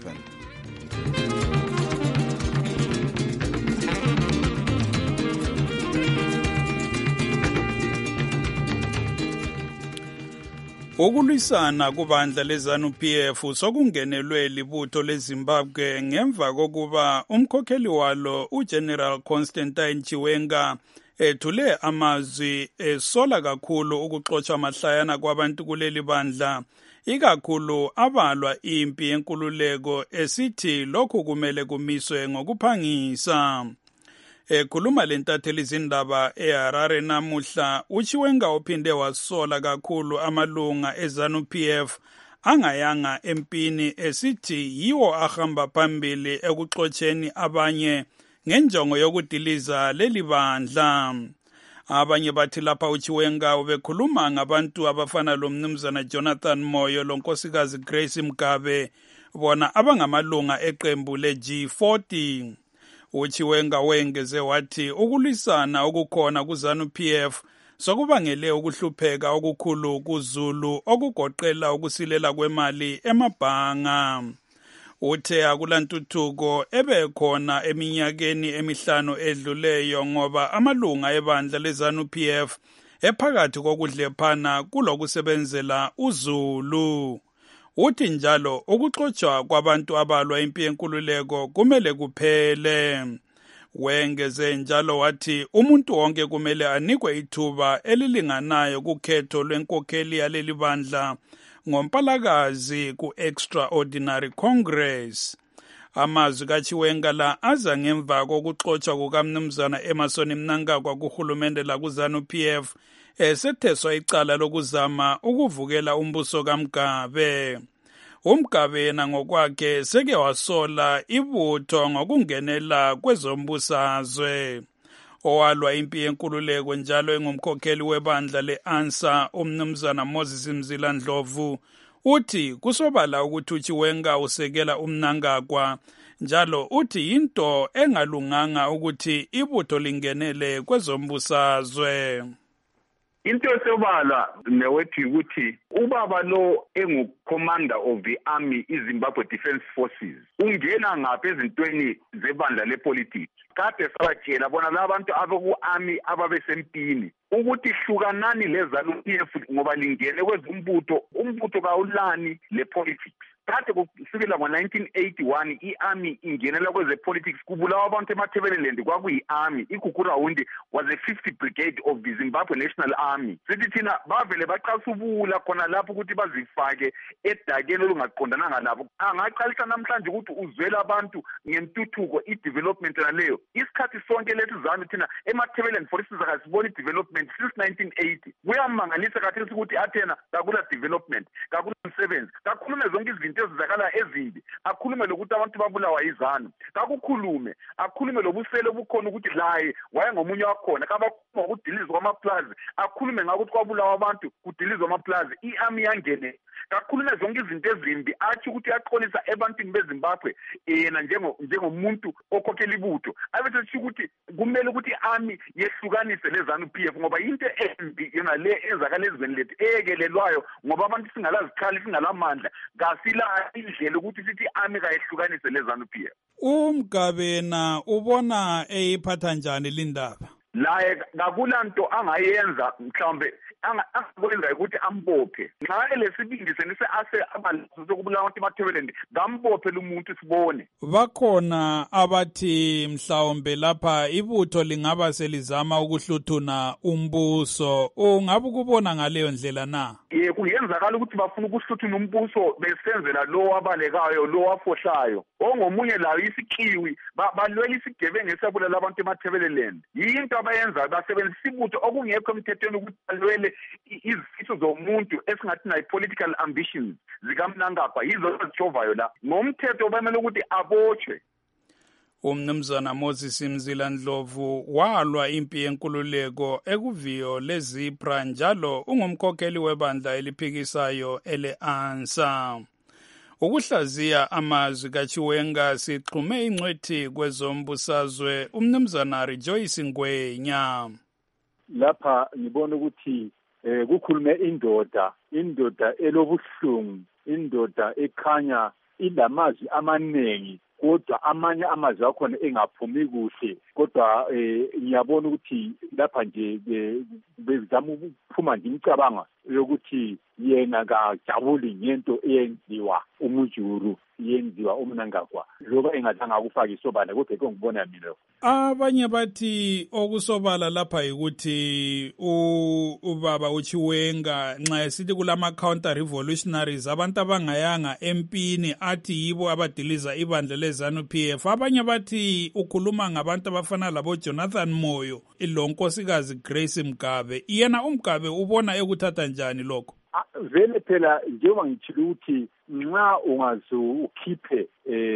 Ukulwisana kubandla leZANU-PF sokungenelwe libutho leZimbabwe ngemva kokuba umkhokheli walo uGeneral Constantine Chiwenga ethule amazwi esola kakhulu ukuxotsha mahlayana kwabantu kuleli bandla, ikakhulu abalwa impi yenkululeko, esithi lokhu kumele kumiswe ngokuphangisa. Ekhuluma lentatheli izindaba eHarare namuhla, uChiwenga uphinde wasola kakhulu amalunga eZANU-PF angayanga empini, esithi yiwo ahamba phambili ekuxotsheni abanye ngenjongo yokudiliza leli bandla. Abanye bathi lapha uChiwenga ubekhuluma ngabantu abafana lomnumzana Jonathan Moyo lonkosikazi Grace Mugabe, bona abangamalunga eqembu le-G40. uChiwenga wengeze wathi ukulwisana okukhona kuZANU-PF sokubangele ukuhlupheka okukhulu kuZulu okugoqela ukusilela kwemali emabhanga. Uthe akulantuthuko ebekhona eminyakeni emihlanu edluleyo ngoba amalunga ebandla leZANU-PF ephakathi kokudlephana kulokusebenzela uZulu. Uthi njalo ukuxotshwa kwabantu abalwa impi yenkululeko kumele kuphele. Wengeze njalo wathi umuntu wonke kumele anikwe ithuba elilinganayo kukhetho lwenkokheli yaleli bandla ngoMpalakazi ku-Extraordinary Congress. Amazwi kaChiwenga la aza ngemva kokuxotshwa kukamnumzana Emmerson Mnangagwa kuhulumende lakuZANU-PF esetheswa icala lokuzama ukuvukela umbuso kaMgabe. uMgabe yena ngokwakhe seke wasola ibutho ngokungenela kwezombusazwe. Owalwa impi yenkululeko njalo engumkhokheli webandla le-ANSA umnumzana Moses Mzila Ndlovu uthi kusobala ukuthi uChiwenga usekela uMnangagwa, njalo uthi into engalunganga ukuthi ibutho lingenele kwezombusazwe. into esobala newethu ukuthi ubaba lo engu-commander of the army iZimbabwe Defence Forces ungena ngapha ezintweni zebandla lepolitiki. Kade sabatshela bona labantu abaku-army ababesempini ukuthi hlukanani leZANU-PF ngoba lingene kwezumbutho, umbutho kawulani le-politics. Kade kusukela ngo-1981 i-army ingenela kweze-politics kubulawa abantu eMatabeleland kwakuyi-army. IGugurawundi was a 50th brigade of the Zimbabwe National Army. Sithi thina bavele baqasubula khona lapho ukuthi bazifake edakeni olungaqondananga labo. Angaqalisa namhlanje ukuthi uzwela abantu ngentuthuko i-development naleyo. Isikhathi sonke lethi ZANU thina eMatabeleland for instance akasiboni i-development since 1980. Kuyamangalisa kathesi ukuthi athena kakula development, kakula msebenzi. Kakhulume zonke izinto ezizakala ezimbi, akhulume lokuthi abantu babulawa izanu, kakukhulume akhulume lobusele bukhona ukuthi laye wayengomunye wakhona, kabakhuluma ukudilizwa kwamaplazi, akhulume ngakuthi kwabulawa abantu kudilizwa amaplazi, i-army yangene. Kakhulume zonke izinto ezimbi athi ukuthi yaqolisa ebantwini beZimbabwe yena njengomuntu okhokhela ibutho. Abethe ukuthi kumele ukuthi i-army yehlukanise leZANU-PF ngoba into embi yonale ezakala ezweni lethu eyekelelwayo ngoba abantu singalazikhali singalamandla kasila indlela ukuthi sithi i-army kayehlukanise leZANU-PF. uMgabena ubona eyiphatha njani lindaba? Laye kakulanto angayenza mhlawumbe angakwenza ukuthi ambophe. Nxa lesibindi senise ase abalise sokubulawa abantu eMatabeleland ngambophe lumuntu sibone. Bakhona abathi mhlawumbe lapha ibutho lingaba selizama ukuhluthuna umbuso. Ungabe ukubona ngaleyo ndlela na? Kuyenzakala ukuthi bafuna ukuhluthuna umbuso besenzela lo wabalekayo, lo wafohlayo. Ongomunye layo isikiwi balwela isigebengu esabulala abantu eMatabeleland. Yinto abayenza basebenzisa ibutho okungekho emthethweni ukuthi balwele izifiso zomuntu esingathi nayi political ambitions zikaMnangagwa yizo ezitshovayo la. Ngomthetho bamele ukuthi abotshwe. Umnumzana Moses Mzila Ndlovu walwa impi yenkululeko ekuviyo leZipra njalo ungumkhokheli webandla eliphikisayo ele-ANSA. Ukuhlaziya amazwi kaChiwenga sixhume ingcwethi kwezombusazwe umnumzana Rejoice Ngwenya. Lapha ngibona ukuthi kukhulume indoda elobuhlungu, indoda ekhanya ilamazwi amanengi kodwa amanye amazwi akhona engaphumi kuhle, kodwa ngiyabona ukuthi lapha nje bezama ukuphuma nje imicabanga yokuthi yena kajabuli ngento eyenziwa umujuru, yenziwa uMnangagwa loba engathanga ukufaka isobala kodwa ngibona mina. Abanye bathi okusobala lapha ukuthi ubaba uChiwenga nxa esithi kulama counter revolutionaries abantu abangayanga empini athi yibo abadiliza ibandla leZANU-PF. Abanye bathi ukhuluma ngabantu abafana labo Jonathan Moyo, ilonkosikazi Grace Mgabe. Yena uMgabe ubona ekuthatha njani lokho? Vele phela njengoba ngitshilo ukuthi nxa ungaze ukhiphe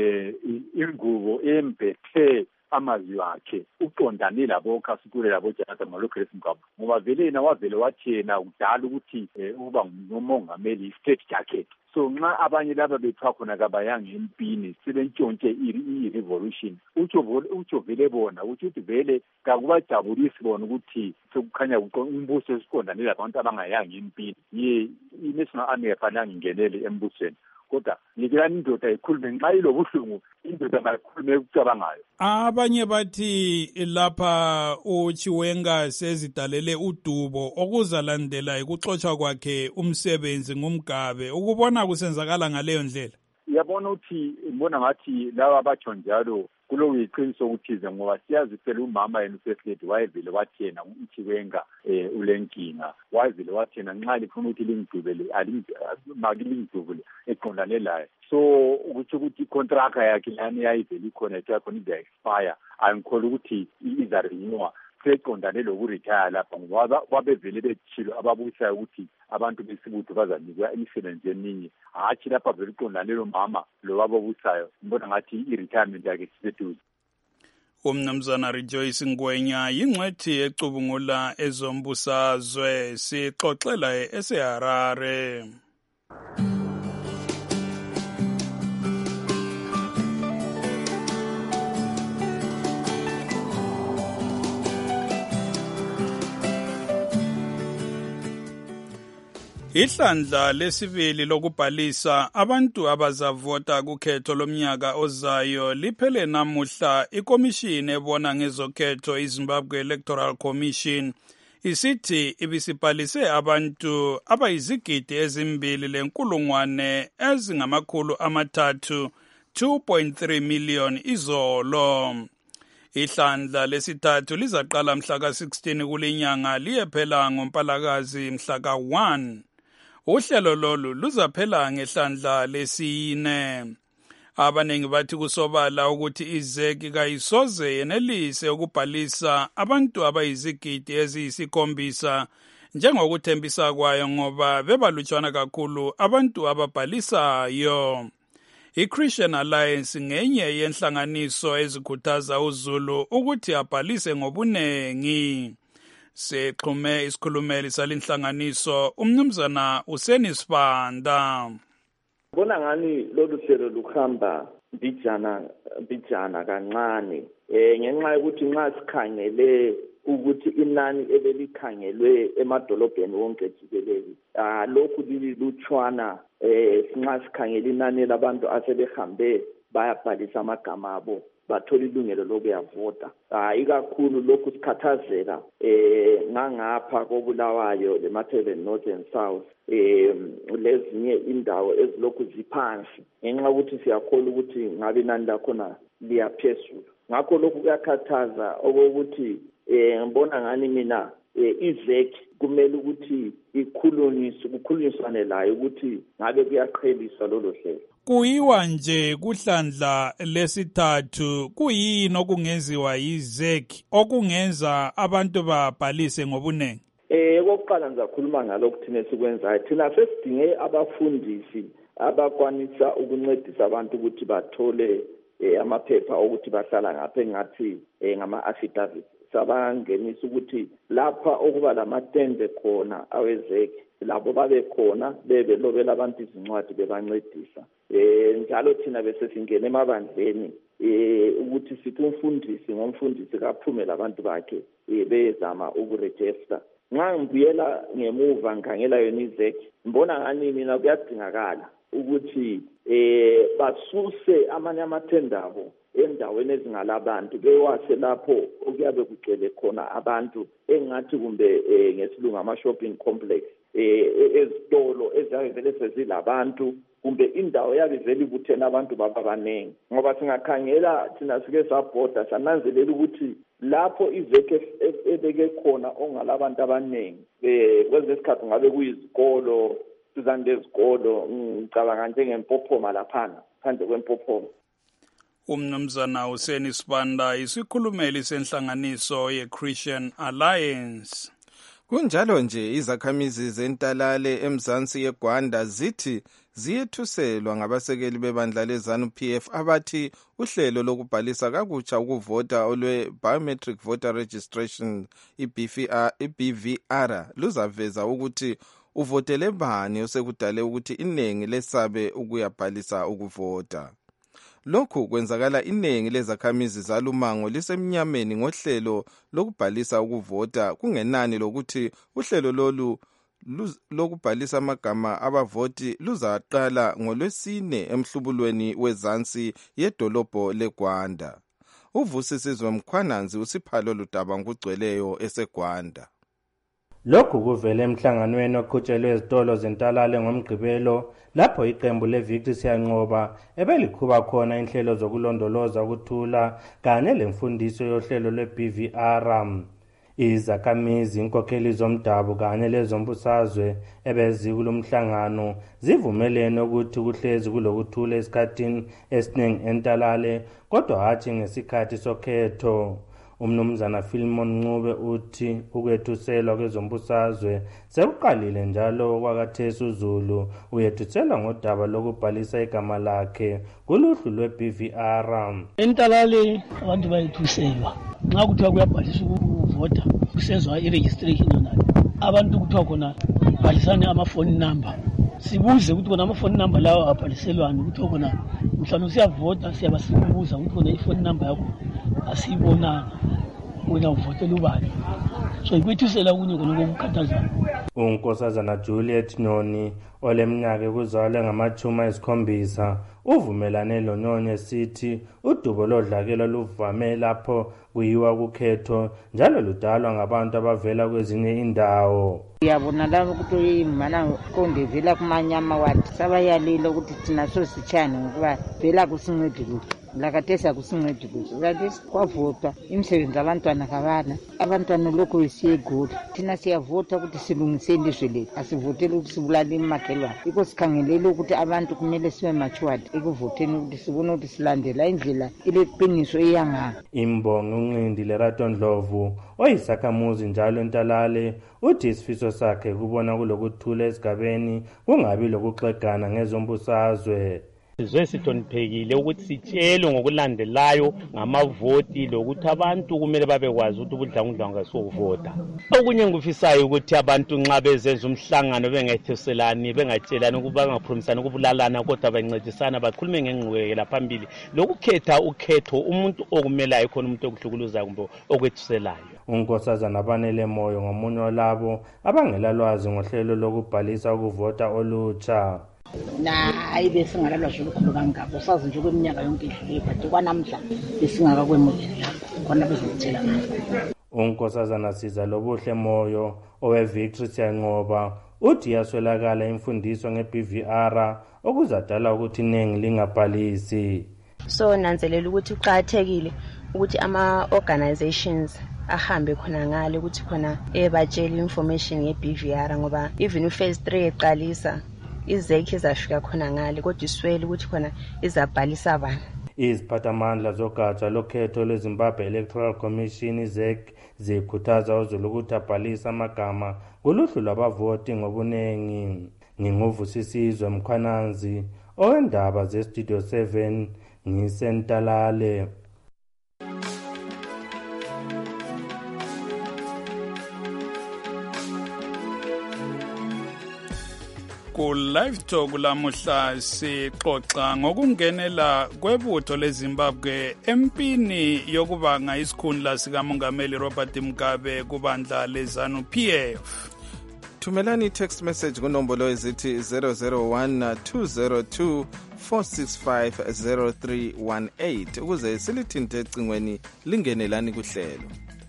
ingubo embethe amazwi akhe uqondane labo Khasukule labo Jonathan Moyo Grace Mgabe ngoba vele yena wavele wathi yena kudala ukuthi uba ngumongameli state jacket. So nxa abanye laba bethiwa khona kabayanga empini sebentshontshe i-revolution utsho vele bona ukuthi vele kakubajabulisi bona ukuthi sekukhanya umbuso esiqondane labantu abangayanga empini. I-National Army yafanele ingenele embusweni kodwa ngikelani indoda ikhulume nxa ilobuhlungu indoda mayikhulume ukucabangayo. Abanye bathi lapha uChiwenga sezidalele udubo okuzalandela ukuxotsha kwakhe umsebenzi ngumgabe. Ukubona kusenzakala ngaleyo ndlela? Yabona ukuthi ngibona ngathi laba abatsho njalo kulo iqiniso ukuthize ngoba siyazi phela umama yena uSehledi wayevele wathi yena uChiwenga ulenkinga, wayevele wathi yena nxa lifuna ukuthi lingidubele makilingidubele eqondane laye. So ukuthi icontract yakhe lana yayivele ikhona yakhona iza-expire angikholwa ukuthi iza-renewa seqondane lokuretire lapha ngoba babevele betshilo ababusayo ukuthi abantu besibutho bazanikwa imisebenzi eminye, hatshi lapha vele iqondane lo mama lo wababusayo ngibona ngathi i-retirement yakhe siseduze. Umnumzana Rejoice Ngwenya yingcwethi ecubungula ezombusazwe sixoxela eseHarare. Ihlandla lesibili lokubhalisa abantu abazavota kukhetho lomnyaka ozayo liphele namuhla. Ikomishini ebona ngezokhetho iZimbabwe Electoral Commission isithi ibisibhalise abantu abayizigidi ezimbili lenkulungwane ezingamakhulu amathathu 2.3 million izolo. Ihlandla lesithathu lizaqala mhla ka-16 kulinyanga liyephela ngoMpalakazi mhla ka-1. Uhlelo lolu luzaphela ngehlandla lesine. Abanengi bathi kusobala ukuthi izeki kayisoze yenelise ukubhalisa abantu abayizigidi eziyisi-7 njengokuthembisa kwayo ngoba bebalutshwana kakhulu abantu ababhalisayo. I-Christian Alliance ngenye yenhlanganiso ezikhuthaza uZulu ukuthi abhalise ngobunengi. Sexhume isikhulumeli salinhlanganiso umnumzana Useni Sibanda. Bona ngani lolu hlelo lukhamba bijana kancane ngenxa yokuthi nxa sikhangele ukuthi inani ebelikhangelwe emadolobheni wonke jikelele lokhu lilutshwana nxa sikhangele inani labantu asebehambe bayabhalisa amagama abo bathola ilungelo lokuyavota. Ikakhulu lokhu sikhathazeka ngangapha koBulawayo leMatabele North and South lezinye indawo ezilokhu ziphansi ngenxa ukuthi siyakholwa ukuthi ngabe inani lakhona liyaphezulu. Ngakho lokhu kuyakhathaza okokuthi ngibona ngani mina izeki kumele ukuthi kukhulunyiswane layo ukuthi ngabe kuyaqheliswa lolo hlelo. Kuyiwa nje kuhlandla lesithathu kuyini okungenziwa yizeki okungenza abantu babhalise ngobunengi? Okokuqala ngizakhuluma ngalokhu thina sikwenzayo. Thina sesidinge abafundisi abakwanisa ukuncedisa abantu ukuthi bathole amaphepha ukuthi bahlala ngapha engathi ngama-affidavit. Sabangenisa ukuthi lapha okuba lamatende khona awezeki labo babe khona bebelobela abantu izincwadi bebancedisa. Njalo thina bese singena emabandleni ukuthi sithi ngomfundisi kaphume labantu bakhe bezama ukurejista. Nxa ngibuyela ngemuva ngikhangela yona izeki mbona ngani mina kuyadingakala ukuthi basuse amanye amathenda abo endaweni ezingalabantu bewase lapho okuyabe kugcwele khona abantu engathi kumbe ngesilungu ama-shopping complex ezitolo eziyabe vele sezilabantu kumbe indawo yabe vele ibuthene abantu bababanengi. Ngoba singakhangela thina sike sabhoda sananzelela ukuthi lapho izeki ebeke khona ongalabantu abanengi kwezinye isikhathi ngabe kuyizikolo duzane lezikolo ngicabanga njengempophoma laphana phandle kwempophoma. Umnumzana Useni Sibanda isikhulumeli senhlanganiso ye-Christian Alliance. Kunjalo nje izakhamizi zentalale emzansi yeGwanda zithi ziyethuselwa ngabasekeli bebandla leZANU-PF abathi uhlelo lokubhalisa kakutsha ukuvota olwe-Biometric Voter Registration i-BVR luzaveza ukuthi uvotele bani osekudale ukuthi iningi lesabe ukuyabhalisa ukuvota. Lokhu kwenzakala iningi lezakhamizi zalumango lisemnyameni ngohlelo lokubhalisa ukuvota kungenani lokuthi uhlelo lolu lokubhalisa amagama abavoti luzaqala ngoLwesine emhlubulweni wezansi yedolobho leGwanda. Uvusisizwe Mkhwananzi usiphalo ludaba ngugcweleyo eseGwanda. Lokhu kuvele emhlanganweni oqhutshelwe ezitolo zentalale ngomgqibelo lapho iqembu leVictory siyanqoba ebelikhuba khona inhlelo zokulondoloza ukuthula kanye lemfundiso yohlelo lwe-BVR. Izakhamizi, inkokheli zomdabu kanye lezombusazwe ebezikulomhlangano zivumelene ukuthi kuhlezi kulokuthula esikhathini esiningi entalale kodwa hathi ngesikhathi sokhetho. Umnumzana Philemon Ncube uthi ukwethuselwa kwezombusazwe sekuqalile njalo kwakathesi uZulu uyethuselwa ngodaba lokubhalisa igama lakhe kuluhlu lwe-BVR. Entalale abantu bayethuselwa nxa kuthiwa kuyabhalisa ukuvota kusenzwa i-registration yonale abantu kuthiwa khona bhalisane amafoni number sibuze ukuthi khona amafoni number lawo abhaliselwani kuthiwa khona mhlawumbe siyavota siyaba sibuza ukuthi khona ifoni number yakho asiyibonanga wena uvotela ubani so ikwethusela kunye khona kokukhathazayo. unkosazana Juliet Noni oleminyaka ekuzalwe ngama-7 uvumelane loNoni esithi udubo lodlakela luvame lapho kuyiwa kukhetho njalo ludalwa ngabantu abavela kwezinye indawo. Uyabona lapho ukuthi imana konde vela kumanyama wathi sabayalile ukuthi thina sositshana ngokuba vela kusincedi lokhu lakatesa kusincedi lokhu kanti kwavota imisebenzi abantwana kabana abantwana lokho isiyegula thina siyavota ukuthi silungise ilizwe lethu asivotele ukuthi sibulale imakhelwane iko sikhangelele ukuthi abantu kumele sibe matured ekuvoteni ukuthi sibone ukuthi silandela indlela ileqiniso eyanga. Imbongo uNcindi Lerato Ndlovu oyisakhamuzi njalo eNtalale uthi isifiso sakhe kubona kulokuthula esigabeni kungabi lokuxegana ngezombusazwe. Sizwe sihloniphekile ukuthi sitshelwe ngokulandelayo ngamavoti lokuthi abantu kumele babekwazi ukuthi ubudlangudlanga sokuvota. Okunye ngufisayo ukuthi abantu nxa bezenza umhlangano bengatheselani bengatshelani ukuba bangapromisani ukubulalana kodwa bancedisana bakhulume ngengqubekela phambili lokukhetha ukhetho umuntu okumelayo khona umuntu okuhlukuluza kumbe okwethuselayo. Unkosazana Banele Moyo ngomunye walabo abangelalwazi ngohlelo lokubhalisa ukuvota olutsha. Hayi besingalalwa nje ukukhulu kangako sazi nje kweminyaka yonke idlule but kwanamhla besingakakwemukeli lapho khona bezokutshela ngakho. Unkosazana Siza Lobuhle Moyo oweVictory Siyanqoba uthi yaswelakala imfundiso ngeBVR okuzadala ukuthi iningi lingabhalisi. So nanzelela ukuthi uqhathekile ukuthi ama-organizations ahambe khona ngale ukuthi khona batshele information ngeBVR ngoba even uphase 3 eqalisa izekhe zafika khona ngale kodwa iswele ukuthi khona izabhalisa abantu. Iziphathamandla zogatsha lokhetho lweZimbabwe Electoral Commission ZEC zikhuthaza uZulu ukuthi abhalise amagama kuluhlu lwabavoti ngobunengi. Nginguvusisizwe Mkhwananzi owendaba zeStudio 7 ngisentalale. Ku live talk lamuhla sixoxa ngokungenela kwebutho leZimbabwe empini yokubanga isikhundla sikamongameli Robert Mugabe kubandla leZANU-PF. Thumelani i-text message kunombolo ezithi 001-202-465-0318 ukuze silithinte ecingweni lingenelani kuhlelo.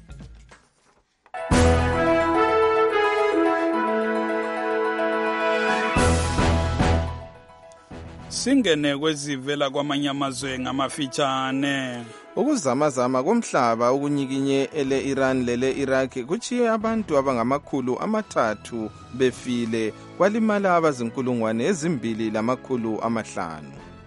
Singene kwezivela kwamanye amazwe ngamafitshane. Ukuzamazama komhlaba ukunyikinye ele-Iran lele-Iraq kuchiye abantu abangama300 befile kwalimala abazinkulungwane 2,500.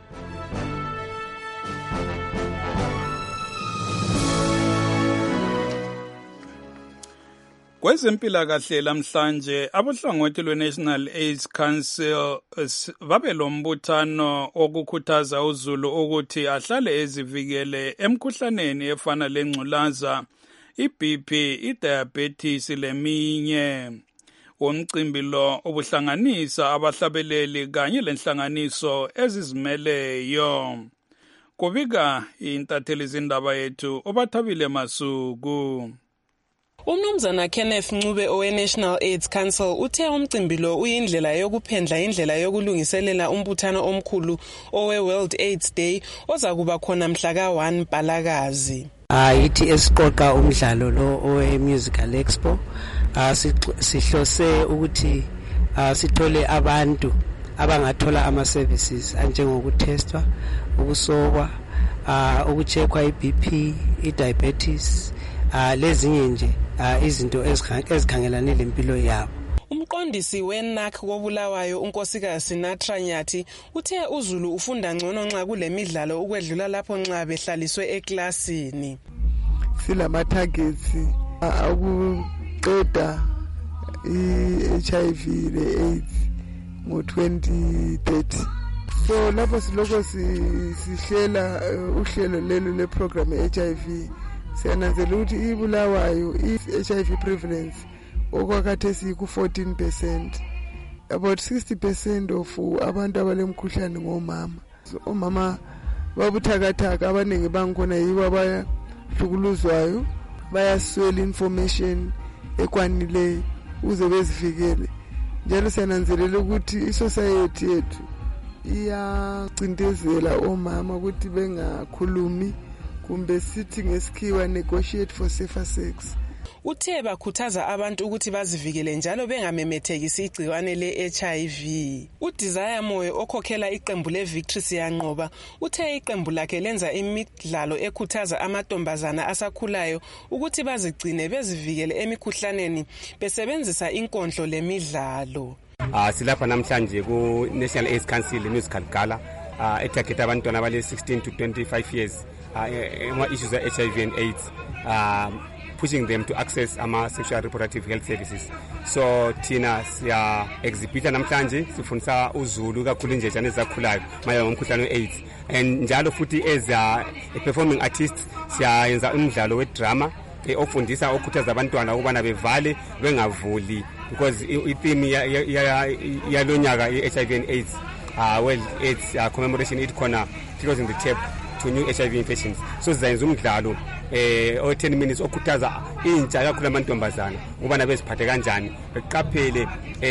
Kwezempilakahle lamhlanje abohlangothi lwe-National AIDS Council babelombuthano okukhuthaza uZulu ukuthi ahlale ezivikele emkhuhlaneni efana lengculaza, iBP, idiabetes leminye. Umcimbi lo ubuhlanganisa abahlabeleli kanye lenhlanganiso ezizimeleyo. Kubika intatheli zindaba yethu obathabile Masuku. Umnumzana Kenneth Ncube owe-National AIDS Council uthe umcimbi lo uyindlela yokuphendla indlela yokulungiselela umbuthano omkhulu owe-World AIDS Day ozakuba khona mhla ka-1 Mpalakazi. Yithi esiqoqa umdlalo lo owe-Musical Expo sihlose ukuthi sithole abantu abangathola ama-services anjengokutestwa, ukusokwa, ukucheckwa i-BP, i-diabetes, lezinye nje izinto ezikhangelane lempilo yabo. Umqondisi weNAC koBulawayo unkosikazi Sinatra Nyathi uthe uZulu ufunda ngcono nxa kulemidlalo ukwedlula lapho nxa behlaliswe eklasini. Silama targets akuqeda i-HIV le-AIDS ngo-2030. So lapho siloko sihlela uhlelo lelo le-program ye-HIV siyananzela ukuthi iBulawayo i-HIV prevalence okwakhathesi ku-14%. About 60% of abantu abalemkhuhlane ngomama. Omama babuthakathaka abaningi bangikhona yibo abayahlukuluzwayo, bayaswela information ekwanileyo uze bezivikele njalo siyananzelela ukuthi isociety yethu iyacindezela omama ukuthi bengakhulumi kumbe sithi ngesikhiwa negotiate for safer sex. Uthe bakhuthaza abantu ukuthi bazivikele njalo bengamemethekisi igciwane le-HIV. uDesire Moyo okhokhela iqembu le-Victory Siyanqoba uthe iqembu lakhe lenza imidlalo ekhuthaza amantombazana asakhulayo ukuthi bazigcine bezivikele emikhuhlaneni besebenzisa inkondlo lemidlalo. Silapha namhlanje ku National AIDS Council Musical Gala etargeta abantwana abale 16 to 25 years issues of HIV and AIDS, pushing them to access sexual reproductive health services. So thina siya exhibita namhlanje sifundisa uZulu kakhulu injejane ezakhulayo mayelana ngomkhuhlane we-AIDS, and njalo futhi as a performing artist siyayenza umdlalo we-drama ofundisa okhuthaza abantwana ukubana bevale bengavuli, because i-theme yalonyaka i-HIV and AIDS AIDS commemoration it khona closing the tap to new HIV infections. So sizayenza umdlalo 10 minutes okhuthaza intsha kakhulu amantombazana ukubana beziphathe kanjani, beqaphele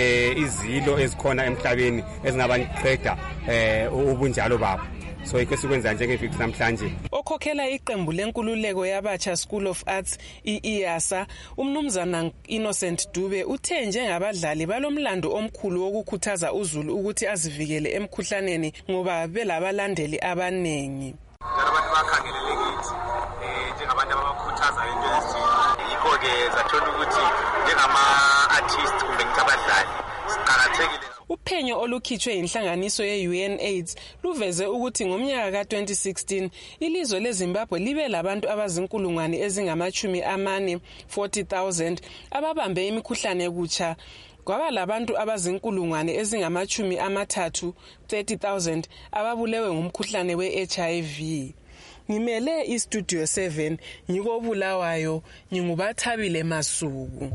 izilo ezikhona emhlabeni ezingabanqeda ubunjalo babo. So ikwesikwenza njenge-Victory namhlanje. Okhokhela iqembu lenkululeko yabatsha School of Arts i-IASA umnumzana Innocent Dube uthe njengabadlali balomlando omkhulu wokukhuthaza uZulu ukuthi azivikele emkhuhlaneni ngoba belabalandeli abanengi. Abantu bakhangelele kithi njengabantu abakhuthaza into ezithile, yikho-ke zathola ukuthi njengama-artist kumbe ngithi abadlali siqakathekile. Uphenyo olukhitshwe inhlanganiso ye-UNAIDS luveze ukuthi ngomnyaka ka-2016 ilizwe leZimbabwe libe labantu abazinkulungwane ezingama-40,000 40,000 ababambe imikhuhlane kutsha, kwaba labantu abazinkulungwane ezingama-30 30,000 ababulewe ngumkhuhlane we-HIV. Ngimele iStudio 7 ngikobulawayo, ngingubathabile Masuku.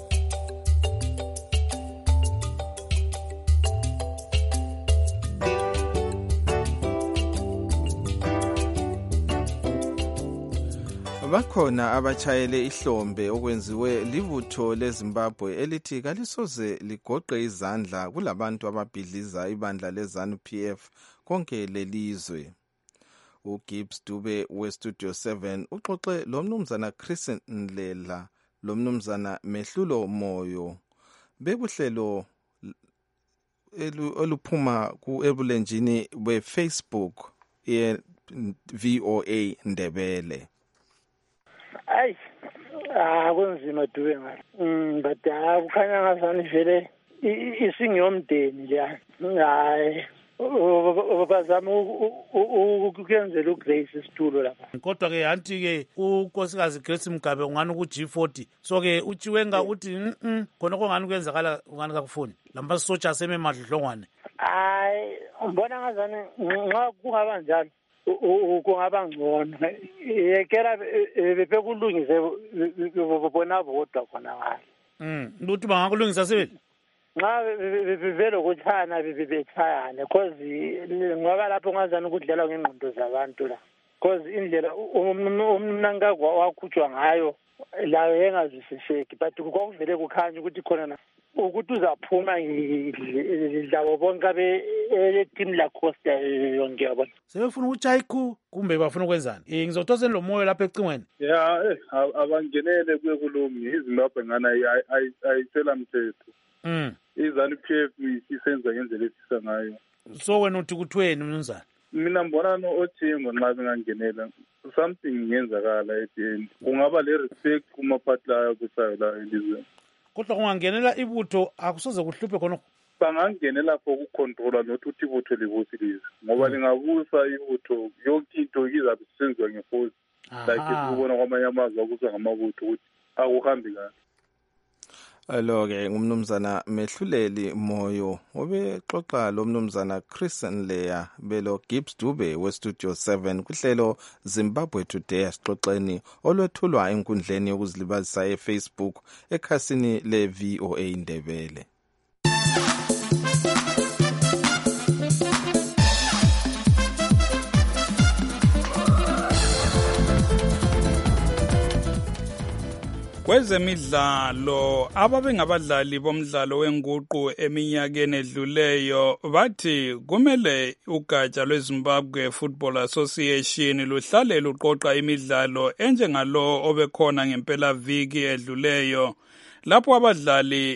Bakhona abachayele ihlombe okwenziwe libutho leZimbabwe elithi kalisoze ligoqe izandla kulabantu ababhidliza ibandla leZANU-PF konke lelizwe. uGibbs Dube weStudio 7 uxoxe lomnumzana Chris Ndlela lomnumzana Mehlulo Moyo bebuhlelo oluphuma ebulenjini beFacebook ye-VOA Ndebele. Ayi kunzima Dube ngathi but kukhanya ngazani vele isingiyomdeni nje. Hayi bazama ukuyenzela uGrace isitulo lapha. Kodwa ke anti ke unkosikazi Grace Mugabe ungani ku G40, so ke uChiwenga uthi khona kongani kwenzakala ungani kakufuni lamba sotsha seme madlongwane. Hayi ngibona ngazani nxa kungaba njalo kungaba ngcono yekela bekulungise bona bodwa khona ngale. Luthi bangakulungisa sebele nxa vele kuthana bethayane cause ngoba lapho ngazana ukudlela ngengqondo zabantu la, cause indlela umnankagwa wakhutshwa ngayo layo engazwisiseki, but kwakuvele kukhanya ukuthi khona na ukuthi uzaphuma ngidlabo bonke abe-team lacosta yonke yabona sebefuna uchayiku kumbe bafuna ukwenzani. Ngizotoseni lo moyo lapha ecingweni abangenele kuye kulungi iZimbabwe ngana ayisela mthetho. iZANU-PF isenza ngendlela efisa ngayo. So wena uthi kuthweni mnumzana? Mina mbonana othingo nxa bengangenela something ngenzakala at the end. Kungaba le respect kumaphathi layo kusayo la elizweni. Kodwa kungangenela ibutho akusoze kuhluphe khona. Bangangenela for ukucontrola not ukuthi ibutho libusilize ngoba lingabusa ibutho yonke into izabe isenziwa ngeforce like sikubona kwamanye amazwe akuswa ngamabutho ukuthi akuhambi kahle. Lo-ke ngumnumzana Mehluleli Moyo obexoxa lo mnumzana Chris Ndlela belo Gibbs Dube weStudio 7 kuhlelo Zimbabwe Today asixoxeni olwethulwa enkundleni yokuzilibazisa eFacebook ekhasini le-VOA Ndebele. Kwezemidlalo ababengabadlali bomdlalo wenguqu eminyakeni edluleyo bathi kumele ugatsha lweZimbabwe Football Association luhlale luqoqa imidlalo enjengalo obekhona ngempela viki edluleyo lapho abadlali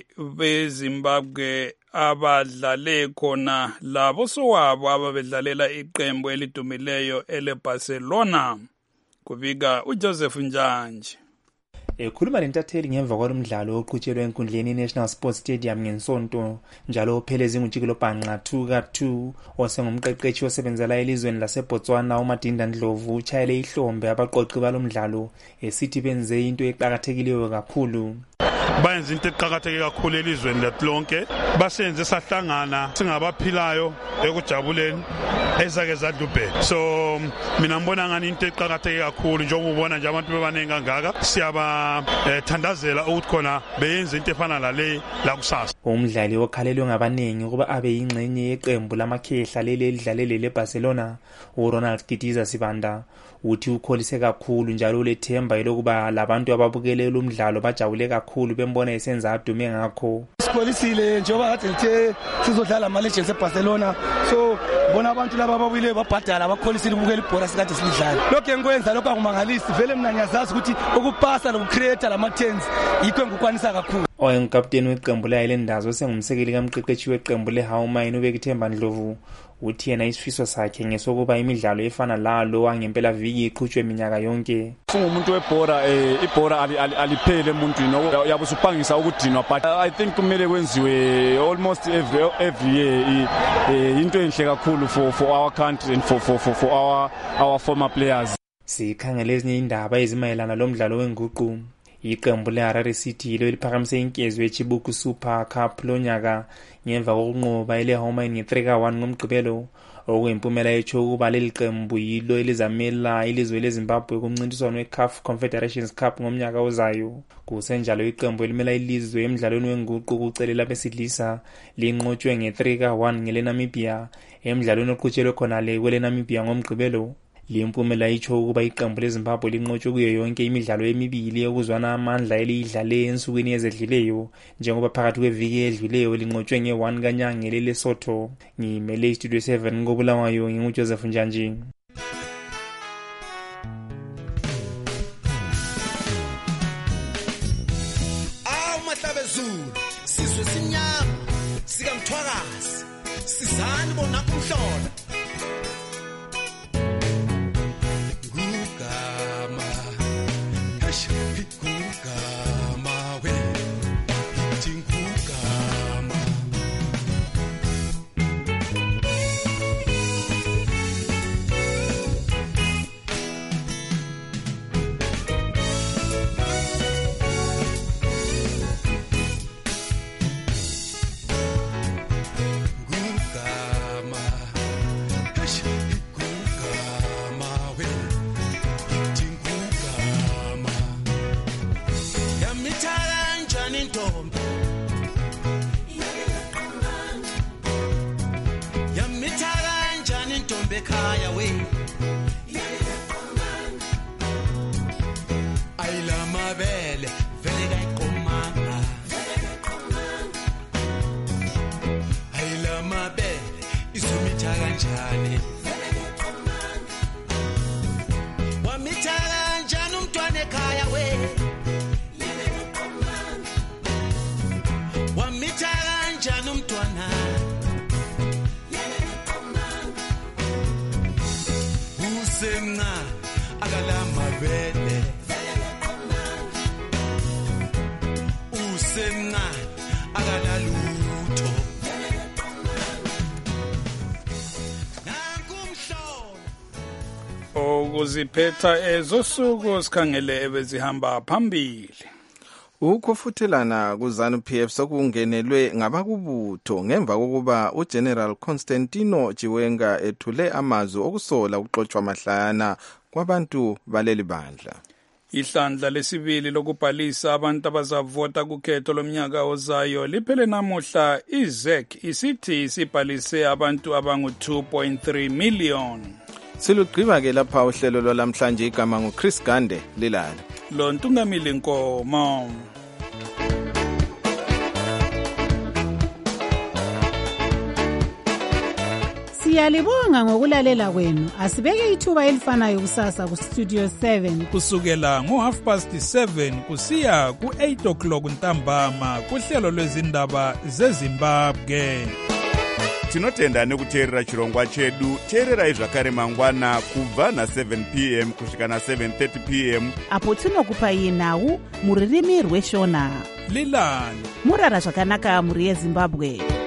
beZimbabwe abadlale khona labo sowabo ababedlalela iqembu elidumileyo eleBarcelona. Kubika uJoseph Njanje. Ekhuluma lentatheli ngemva kwalomdlalo oqhutshelwe enkundleni National Sports Stadium ngensonto njalo Phelezi Ngutshikilo Bhanqa 2-2 osengumqeqeshi osebenzela elizweni laseBotswana uMadinda Ndlovu uchayele ihlombe abaqoqi balomdlalo esithi benze into eqhakathekileyo kakhulu. Bayenza into eqhakatheke kakhulu elizweni lonke basenze sahlangana singabaphilayo ekujabuleni ezake zadlubhe. So mina ngibona ngani into eqhakatheke kakhulu njengoba ubona nje abantu bebaningi kangaka siyaba thandazela ukuthi khona beyenza into efana lale la kusasa. Umdlali okhalelwe ngabaningi ukuba abe yingxenye yeqembu lamakhehla leli elidlalele leBarcelona uRonald Gidiza Sibanda uthi ukholise kakhulu njalo lethemba elokuba labantu ababukele lo mdlalo bajabule kakhulu bembona esenza adume ngakho. Sikholisile njengoba kade lithe sizodlala ama Legends eBarcelona, so bona abantu laba ababuyile babhadala abakholisile ukubukela ibhola sikade silidlala. Lokho engikwenza lokho akumangalisi vele mina ngiyazazi ukuthi ukupasa nokucreate lama tens yikho engikwanisa kakhulu. Oyengikapteni weqembu layilendazo sengumsekeli kamqeqeshi weqembu leHawmine ubekithemba Ndlovu uthi yena isifiso sakhe ngesokuba imidlalo efana lalo wangempela viki iqhutshwe iminyaka yonke. Umuntu webhora ibhora aliphele emuntwini yabe usupangisa ukudinwa, but I think kumele kwenziwe almost every year into enhle kakhulu for our country and for our former players. Sikhangele ezinye indaba ezimayelana lomdlalo wenguqu. Iqembu leHarare City leliphakamise inkezo yeChibuku Super Cup lonyaka ngemva kokunqoba eleHawmine nge3-1 ngomgqibelo okuyimpumelelo etsho ukuba leli qembu yilo elizamela ilizwe leZimbabwe kumncintiswano weCAF Confederations Cup ngomnyaka ozayo. Kusenjalo iqembu elimela ilizwe emidlalweni wenguqu kucelela besidlisa linqotshwe nge3-1 ngeleNamibia emidlalweni oqhutshelwe khona le kweleNamibia ngomgqibelo. Limpumela itsho ukuba iqembu leZimbabwe linqotshwe kuyo yonke imidlalo emibili yokuzwana amandla elidlale ensukwini ezedlileyo njengoba phakathi kweviki edluleyo linqotshwe nge1 kanyanga leLesotho. Ngimele iStudio 7 ngobulawayo nginguJoseph Njanje. Mahlabezulu sizwe sinyama sikamthwakazi sizani bona kumhlola ekhaya we ayila mabele vele kayiqomanga ayila mabele izomitha kanjani wamitha kanjani umntwana ekhaya we wamitha kanjani umntwana semna akala mabele usemna akala lutho okuziphetha ezosuku sikhangele ebezihamba phambili. Ukufuthelana kuZanu PF sokungenelwe ngabakubutho ngemva kokuba uGeneral Constantino Chiwenga ethule amazwi okusola ukuxoxwa mahlayana kwabantu baleli bandla. Ihlandla lesibili lokubhalisa abantu abazavota kukhetho lomnyaka ozayo liphele namuhla. iZEC isithi sibhalise abantu abangu 2.3 million. Silugqiba ke lapha uhlelo lwalamhlanje igama nguChris Gande lilala. lo Ntungamili Nkomo. Siyalibonga ngokulalela kwenu. Asibeke ithuba elifanayo kusasa ku Studio 7 kusukela ngo7:30 kusiya ku8 o'clock ntambama kuhlelo lwezindaba zeZimbabwe. Tinotenda nekuteerera chirongwa chedu. Teererai zvakare mangwana kubva na7 p.m. kusvika na7:30 p.m. apo tinokupai nhau muririmi rweshona. Lilani murara zvakanaka muri yeZimbabwe.